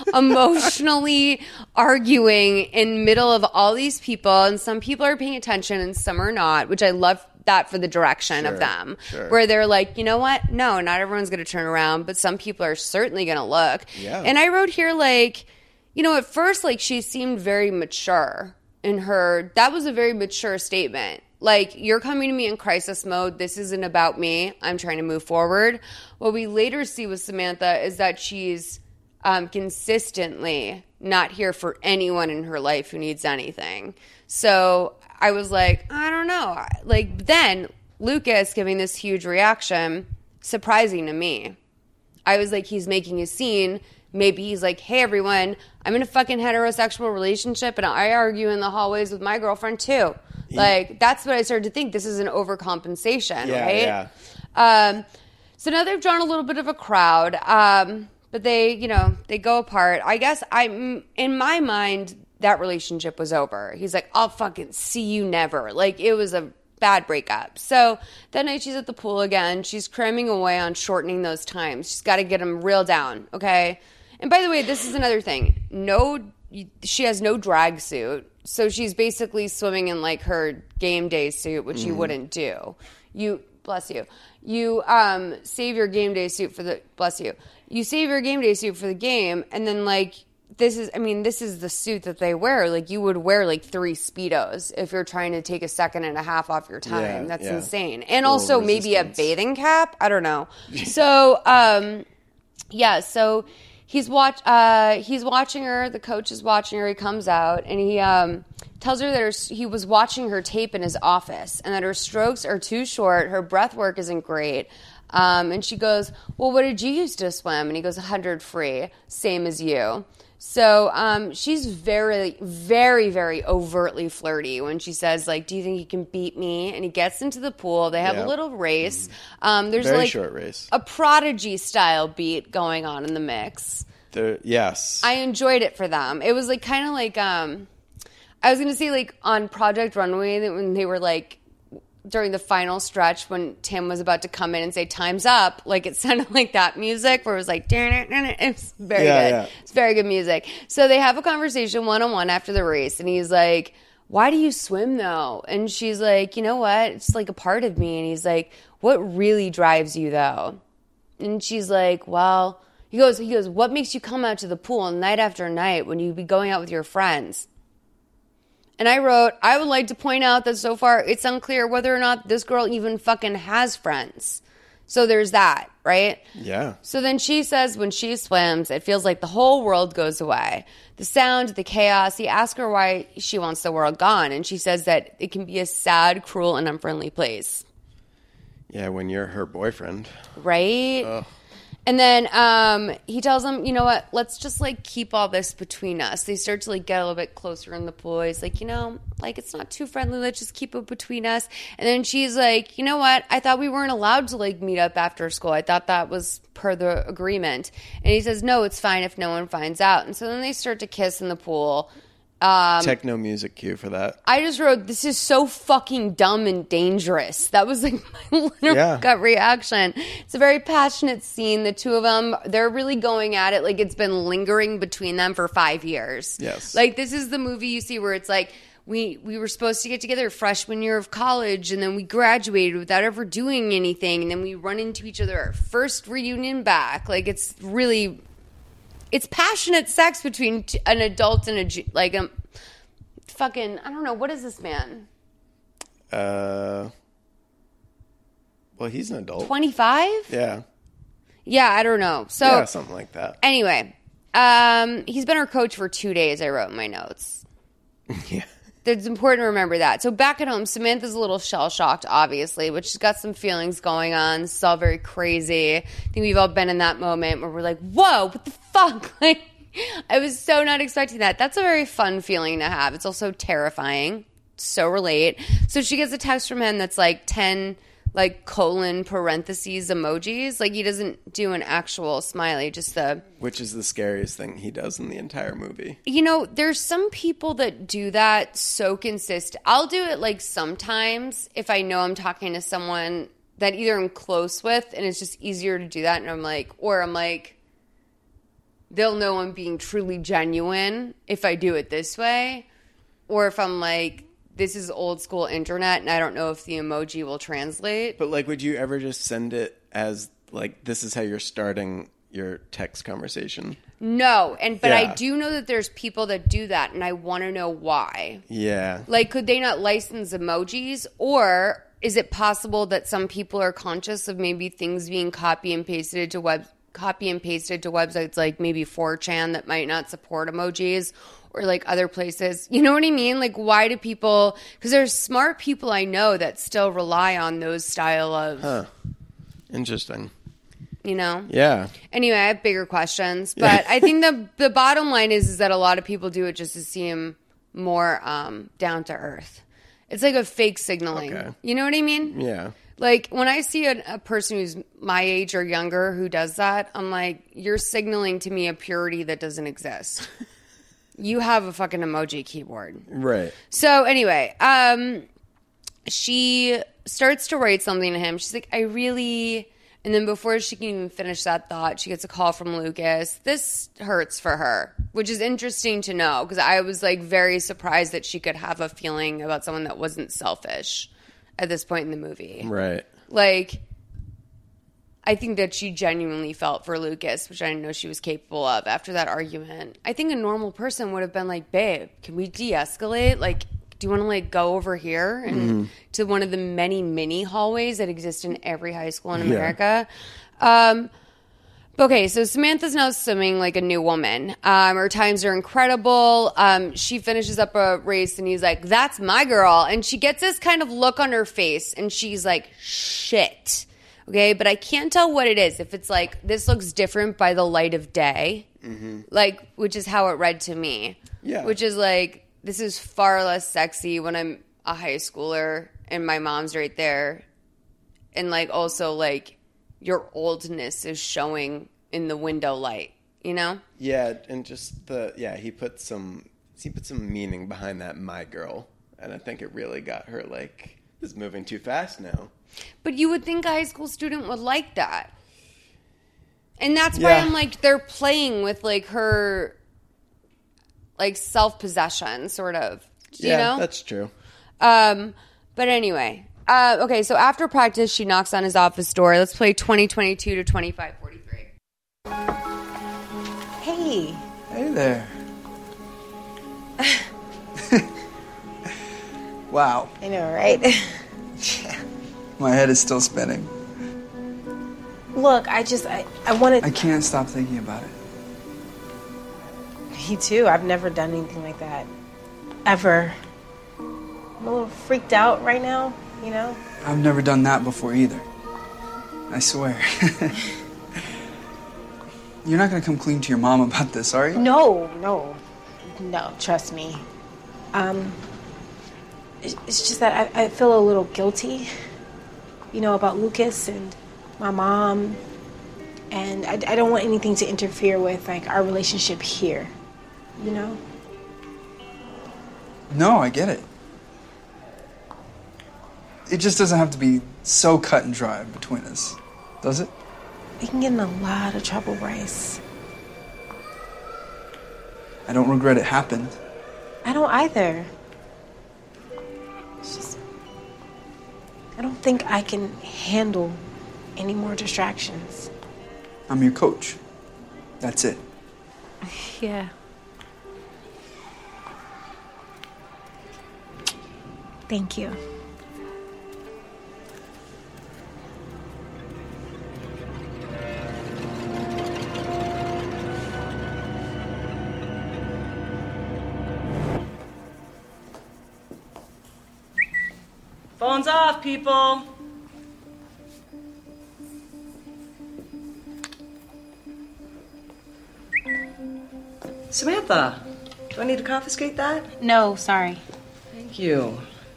emotionally arguing in middle of all these people. And some people are paying attention and some are not, which I love that for the direction of them. Sure. Where they're like, you know what? No, not everyone's going to turn around, but some people are certainly going to look. Yeah. And I wrote here like, you know, at first like she seemed very mature in her. That was a very mature statement. Like, you're coming to me in crisis mode. This isn't about me. I'm trying to move forward. What we later see with Samantha is that she's consistently not here for anyone in her life who needs anything. So I was like, I don't know. Like, then Lucas giving this huge reaction, surprising to me. I was like, he's making a scene. Maybe he's like, hey, everyone, I'm in a fucking heterosexual relationship and I argue in the hallways with my girlfriend too. Like, that's what I started to think. This is an overcompensation, right? Yeah. So now they've drawn a little bit of a crowd, but they, you know, they go apart. I guess in my mind, that relationship was over. He's like, I'll fucking see you never. Like, it was a bad breakup. So that night she's at the pool again. She's cramming away on shortening those times. She's got to get them real down, okay? And by the way, this is another thing. She has no drag suit. So she's basically swimming in like her game day suit, which you wouldn't do. Bless you. You save your game day suit for the, bless you. You save your game day suit for the game. And then like, this is the suit that they wear. Like you would wear like 3 Speedos if you're trying to take a second and a half off your time. That's insane. And also maybe a bathing cap. I don't know. So, so he's watching her. The coach is watching her. He comes out and he tells her that he was watching her tape in his office and that her strokes are too short. Her breath work isn't great. And she goes, well, what did you use to swim? And he goes, 100 free, same as you. So she's very, very, very overtly flirty when she says, like, do you think you can beat me? And he gets into the pool. They have a little race. There's very like short race. A Prodigy style beat going on in the mix. Yes. I enjoyed it for them. It was like kind of like I was going to say like on Project Runway when they were like during the final stretch when Tim was about to come in and say time's up, like it sounded like that music where it was like it's very good. Yeah. It's very good music. So they have a conversation one-on-one after the race and he's like, why do you swim though? And she's like, you know what? It's like a part of me. And he's like, what really drives you though? And she's like, well, he goes, what makes you come out to the pool night after night when you be going out with your friends? And I wrote, I would like to point out that so far it's unclear whether or not this girl even fucking has friends. So there's that, right? Yeah. So then she says when she swims, it feels like the whole world goes away. The sound, the chaos. He asks her why she wants the world gone. And she says that it can be a sad, cruel, and unfriendly place. Yeah, when you're her boyfriend. Right? Ugh. And then he tells them, you know what, let's just, like, keep all this between us. They start to, like, get a little bit closer in the pool. He's like, you know, like, it's not too friendly. Let's just keep it between us. And then she's like, you know what, I thought we weren't allowed to, like, meet up after school. I thought that was per the agreement. And he says, no, it's fine if no one finds out. And so then they start to kiss in the pool. Techno music cue for that. I just wrote, this is so fucking dumb and dangerous. That was like my literal gut reaction. It's a very passionate scene. The two of them, they're really going at it like it's been lingering between them for 5 years. Yes. Like, this is the movie you see where it's like, we were supposed to get together freshman year of college, and then we graduated without ever doing anything, and then we run into each other our first reunion back. Like, it's really... It's passionate sex between an adult and a fucking, I don't know, what is this man? Well, he's an adult. 25? Yeah. Yeah, I don't know. So yeah, something like that. Anyway, he's been our coach for 2 days, I wrote in my notes. Yeah. It's important to remember that. So back at home, Samantha's a little shell-shocked, obviously, but she's got some feelings going on. It's all very crazy. I think we've all been in that moment where we're like, whoa, what the fuck? Like, I was so not expecting that. That's a very fun feeling to have. It's also terrifying. So relate. So she gets a text from him that's like 10... like colon parentheses emojis. Like, he doesn't do an actual smiley, just the... Which is the scariest thing he does in the entire movie. You know, there's some people that do that so consistent. I'll do it like sometimes if I know I'm talking to someone that either I'm close with and it's just easier to do that, and I'm like, they'll know I'm being truly genuine if I do it this way. Or if I'm like, this is old school internet and I don't know if the emoji will translate. But like, would you ever just send it as like, this is how you're starting your text conversation? No. But I do know that there's people that do that, and I want to know why. Yeah. Like, could they not license emojis? Or is it possible that some people are conscious of maybe things being copy and pasted to websites like maybe 4chan that might not support emojis, or like other places? You know what I mean? Like, why do people... Because there's smart people I know that still rely on those style of... Huh. Interesting. You know? Yeah. Anyway, I have bigger questions. But I think the bottom line is that a lot of people do it just to seem more down to earth. It's like a fake signaling. Okay. You know what I mean? Yeah. Like, when I see a person who's my age or younger who does that, I'm like, you're signaling to me a purity that doesn't exist. You have a fucking emoji keyboard. Right. So anyway, she starts to write something to him. She's like, I really... And then before she can even finish that thought, she gets a call from Lucas. This hurts for her, which is interesting to know, because I was like very surprised that she could have a feeling about someone that wasn't selfish at this point in the movie. Right. Like, I think that she genuinely felt for Lucas, which I didn't know she was capable of after that argument. I think a normal person would have been like, babe, can we de-escalate? Like, do you want to like go over here and to one of the many mini hallways that exist in every high school in America? Yeah. Okay, so Samantha's now swimming like a new woman. Her times are incredible. She finishes up a race and he's like, that's my girl. And she gets this kind of look on her face and she's like, shit. Okay, but I can't tell what it is. If it's like, this looks different by the light of day, like, which is how it read to me. Yeah. Which is like, this is far less sexy when I'm a high schooler and my mom's right there. And like, also like, your oldness is showing in the window light, you know? Yeah, and just he put some meaning behind that "my girl," and I think it really got her like, this is moving too fast now. But you would think a high school student would like that. And that's why I'm like, they're playing with like her like self-possession sort of. You know? Yeah, that's true. But anyway, okay, so after practice, she knocks on his office door. Let's play 2022 to 2543. Hey. Hey there. Wow. I know, right? My head is still spinning. Look, I wanted... I can't stop thinking about it. Me too. I've never done anything like that. Ever. I'm a little freaked out right now, you know? I've never done that before either. I swear. You're not going to come clean to your mom about this, are you? No, trust me. It's just that I feel a little guilty, you know, about Lucas and my mom. And I don't want anything to interfere with, like, our relationship here, you know? No, I get it. It just doesn't have to be so cut and dry between us, does it? We can get in a lot of trouble, Bryce. I don't regret it happened. I don't either. It's just, I don't think I can handle any more distractions. I'm your coach. That's it. Yeah. Thank you. Phones off, people. Samantha, do I need to confiscate that? No, sorry. Thank you.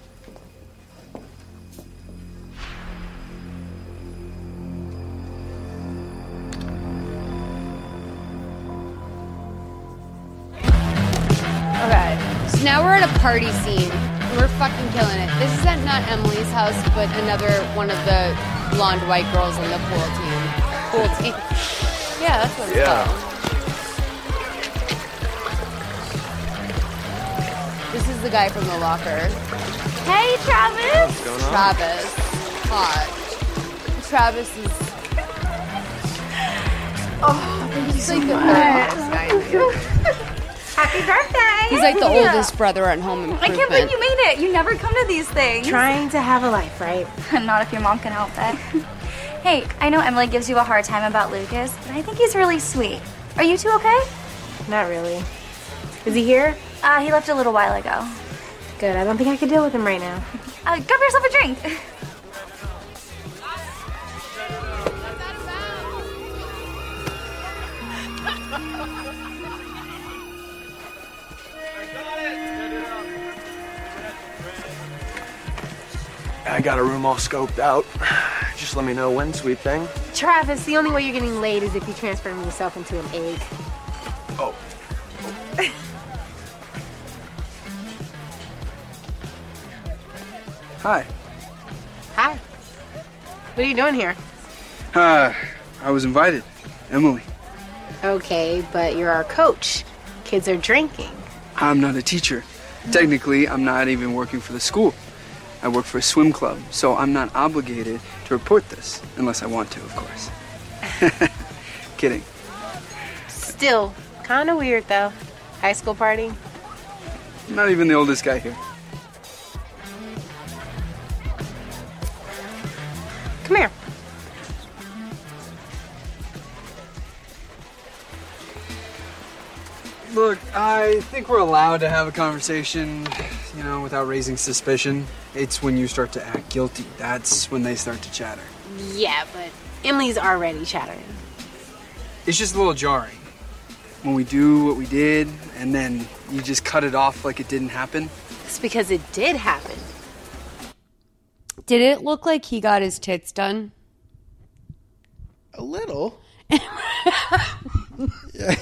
Okay, so now we're at a party scene. And we're fucking killing it. This is at not Emily's house, but another one of the blonde white girls on the pool team. Pool team. Yeah, that's what it's called. This is the guy from the locker. Hey, Travis. What's going on? Travis. Hot. Travis is... Oh, he's like the oldest guy in there. Happy birthday. He's like the oldest brother at Home Improvement. I can't believe you made it. You never come to these things. Trying to have a life, right? Not if your mom can help it. Hey, I know Emily gives you a hard time about Lucas, but I think he's really sweet. Are you two okay? Not really. Is he here? He left a little while ago. Good. I don't think I could deal with him right now. Grab yourself a drink. I got a room all scoped out. Just let me know when, sweet thing. Travis, the only way you're getting laid is if you transform yourself into an egg. Oh. Hi. Hi. What are you doing here? I was invited. Emily. Okay, but you're our coach. Kids are drinking. I'm not a teacher. Technically, I'm not even working for the school. I work for a swim club, so I'm not obligated to report this, unless I want to, of course. Kidding. Still, kind of weird though. High school party. I'm not even the oldest guy here. Come here. Look, I think we're allowed to have a conversation, without raising suspicion. It's when you start to act guilty. That's when they start to chatter. Yeah, but Emily's already chattering. It's just a little jarring. When we do what we did, and then you just cut it off like it didn't happen. It's because it did happen. Did it look like he got his tits done? A little. Yeah.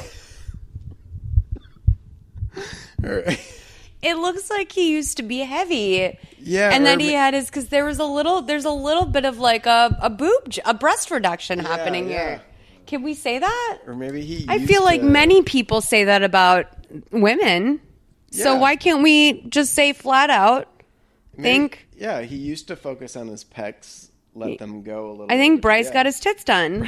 All right. It looks like he used to be heavy. Yeah. And then he had his, because there's a little bit of like a breast reduction happening here. Can we say that? Or maybe he I feel like many people say that about women. So Yeah. why can't we just say flat out, Yeah, he used to focus on his pecs, let them go a little I think bit. Bryce Yeah. got his tits done.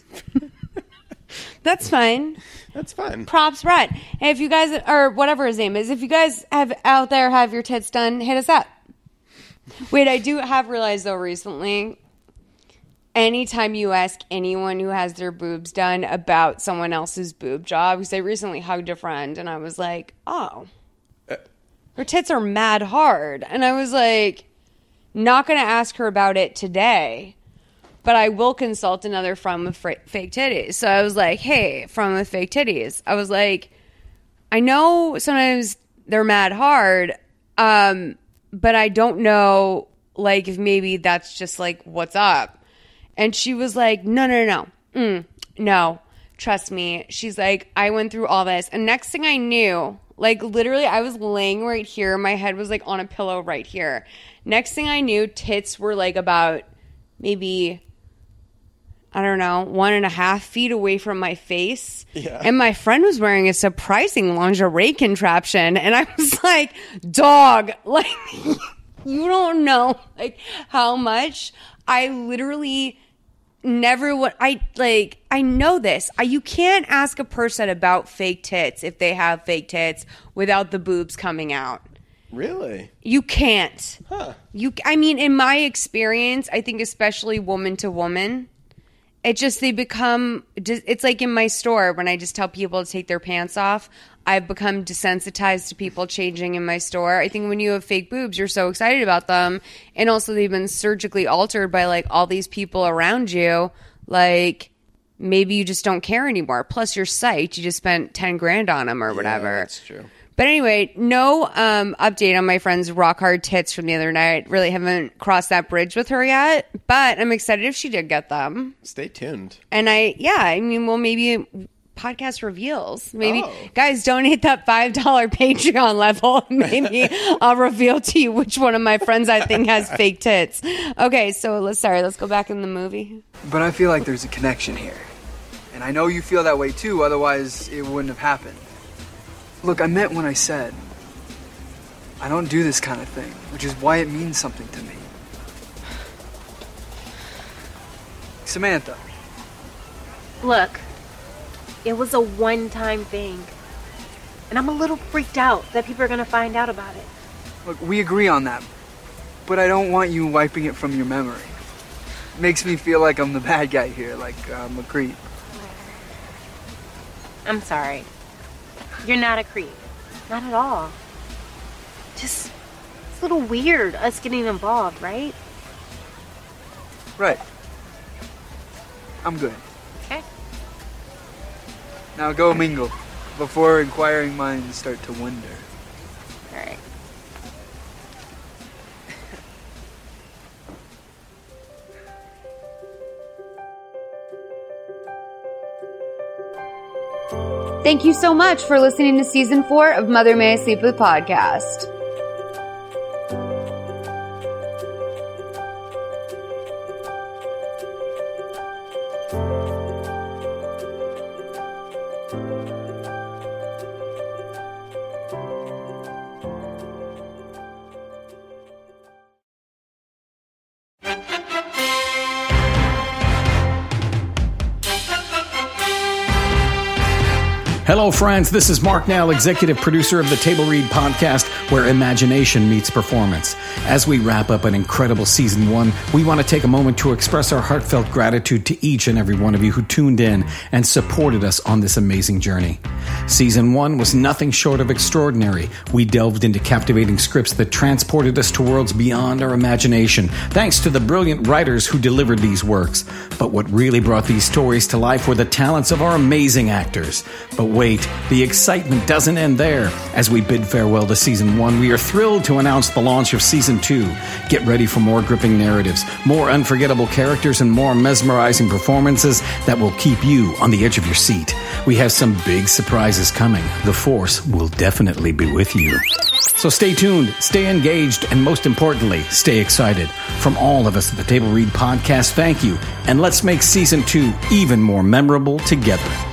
That's fine. That's fine. Props, Brett. And if you guys, or whatever his name is, if you guys have out there have your tits done, hit us up. Wait, I do have realized though recently, anytime you ask anyone who has their boobs done about someone else's boob job, because I recently hugged a friend and I was like, oh, her tits are mad hard. And I was like, not going to ask her about it today, but I will consult another friend with fake titties. So I was like, hey, friend with fake titties. I was like, I know sometimes they're mad hard, but I don't know, like, if maybe that's just, like, what's up. And she was like, no. No, trust me. She's like, I went through all this. And next thing I knew, Like, literally, I was laying right here. My head was, like, on a pillow right here. Next thing I knew, tits were, like, about maybe, I don't know, 1.5 feet away from my face. Yeah. And my friend was wearing a surprising lingerie contraption. And I was like, dog, like, you don't know, like, how much I literally never would. I know this. You can't ask a person about fake tits if they have fake tits without the boobs coming out. Really? You can't. Huh. I mean, in my experience, I think especially woman to woman, they become, it's like in my store when I just tell people to take their pants off, I've become desensitized to people changing in my store. I think when you have fake boobs, you're so excited about them. And also they've been surgically altered by like all these people around you. Like maybe you just don't care anymore. Plus you're psyched. You just spent 10 grand on them or whatever. Yeah, that's true. But anyway, no update on my friend's rock hard tits from the other night. Really haven't crossed that bridge with her yet. But I'm excited if she did get them. Stay tuned. And maybe podcast reveals. Maybe guys donate that $5 Patreon level. Maybe I'll reveal to you which one of my friends I think has fake tits. Okay, so let's go back in the movie. But I feel like there's a connection here. And I know you feel that way too, otherwise it wouldn't have happened. Look, I meant when I said I don't do this kind of thing, which is why it means something to me. Samantha. Look, it was a one-time thing. And I'm a little freaked out that people are going to find out about it. Look, we agree on that. But I don't want you wiping it from your memory. It makes me feel like I'm the bad guy here, like I'm a creep. I'm sorry. You're not a creep. Not at all. Just, it's a little weird, us getting involved, right? Right. I'm good. Okay. Now go mingle, before inquiring minds start to wonder. All right. Thank you so much for listening to Season 4 of Mother May I Sleep With podcast. Hello, friends. This is Mark Nell, executive producer of the Table Read podcast, where imagination meets performance. As we wrap up an incredible season 1, we want to take a moment to express our heartfelt gratitude to each and every one of you who tuned in and supported us on this amazing journey. Season 1 was nothing short of extraordinary. We delved into captivating scripts that transported us to worlds beyond our imagination, thanks to the brilliant writers who delivered these works. But what really brought these stories to life were the talents of our amazing actors. But wait, the excitement doesn't end there. As we bid farewell to Season 1, we are thrilled to announce the launch of Season 2. Get ready for more gripping narratives, more unforgettable characters, and more mesmerizing performances that will keep you on the edge of your seat. We have some big surprises coming. The Force will definitely be with you. So stay tuned, stay engaged, and most importantly, stay excited. From all of us at the Table Read podcast, thank you, and let's make Season 2 even more memorable together.